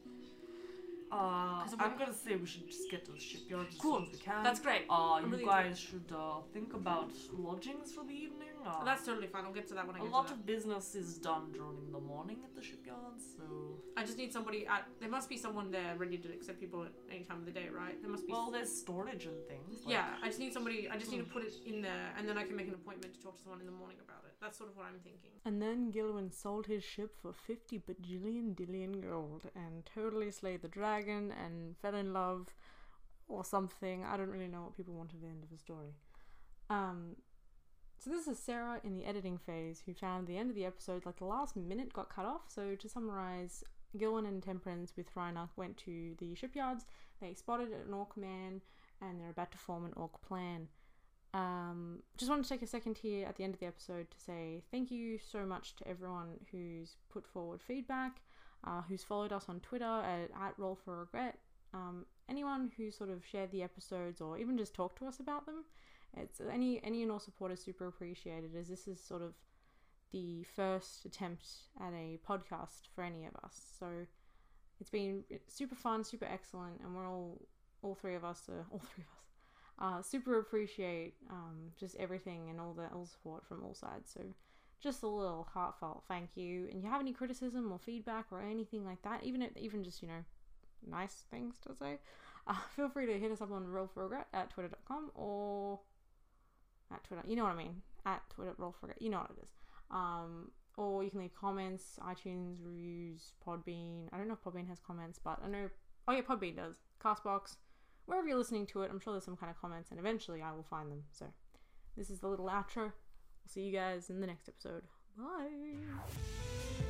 S1: Uh,
S2: 'Cause
S1: I'm
S2: we-
S1: gonna say we should just get to the shipyard as
S2: Cool.
S1: soon as we can.
S2: That's great.
S1: Uh,
S2: I'm
S1: you
S2: really
S1: guys should uh, think about lodgings for the evening. Uh,
S2: Oh, that's totally fine. I'll get to that when I
S1: a
S2: get
S1: lot
S2: to that.
S1: of business is done during the morning at the shipyard, so
S2: I just need somebody at. There must be someone there ready to accept people at any time of the day, right? There must be.
S1: well, there's storage and things. Like,
S2: Yeah, I just need somebody. I just need to put it in there, and then I can make an appointment to talk to someone in the morning about it. That's sort of what I'm thinking.
S4: And then Gilwyn sold his ship for fifty bajillion dillion gold and totally slayed the dragon and fell in love or something. I don't really know what people want at the end of the story. Um, so this is Sarah in the editing phase who found the end of the episode, like the last minute got cut off. So to summarize, Gilwyn and Temperance with Rhina went to the shipyards. They spotted an orc man and they're about to form an orc plan. Um, just wanted to take a second here at the end of the episode to say thank you so much to everyone who's put forward feedback, uh, who's followed us on Twitter at, at Roll for Regret, um, anyone who sort of shared the episodes or even just talked to us about them. It's any any and all support is super appreciated, as this is sort of the first attempt at a podcast for any of us. So it's been super fun, super excellent, and we're all all three of us are all three of us. Uh, super appreciate um, just everything and all the all support from all sides. So just a little heartfelt thank you. And if you have any criticism or feedback or anything like that, even if, even just, you know, nice things to say, uh, feel free to hit us up on Roll for Regret at twitter dot com or at Twitter. You know what I mean? At Twitter, Roll for Regret. You know what it is. Um, or you can leave comments, iTunes, reviews, Podbean. I don't know if Podbean has comments, but I know... Oh yeah, Podbean does. Castbox. Wherever you're listening to it, I'm sure there's some kind of comments, and eventually I will find them. So, this is the little outro. see you guys in the next episode. Bye.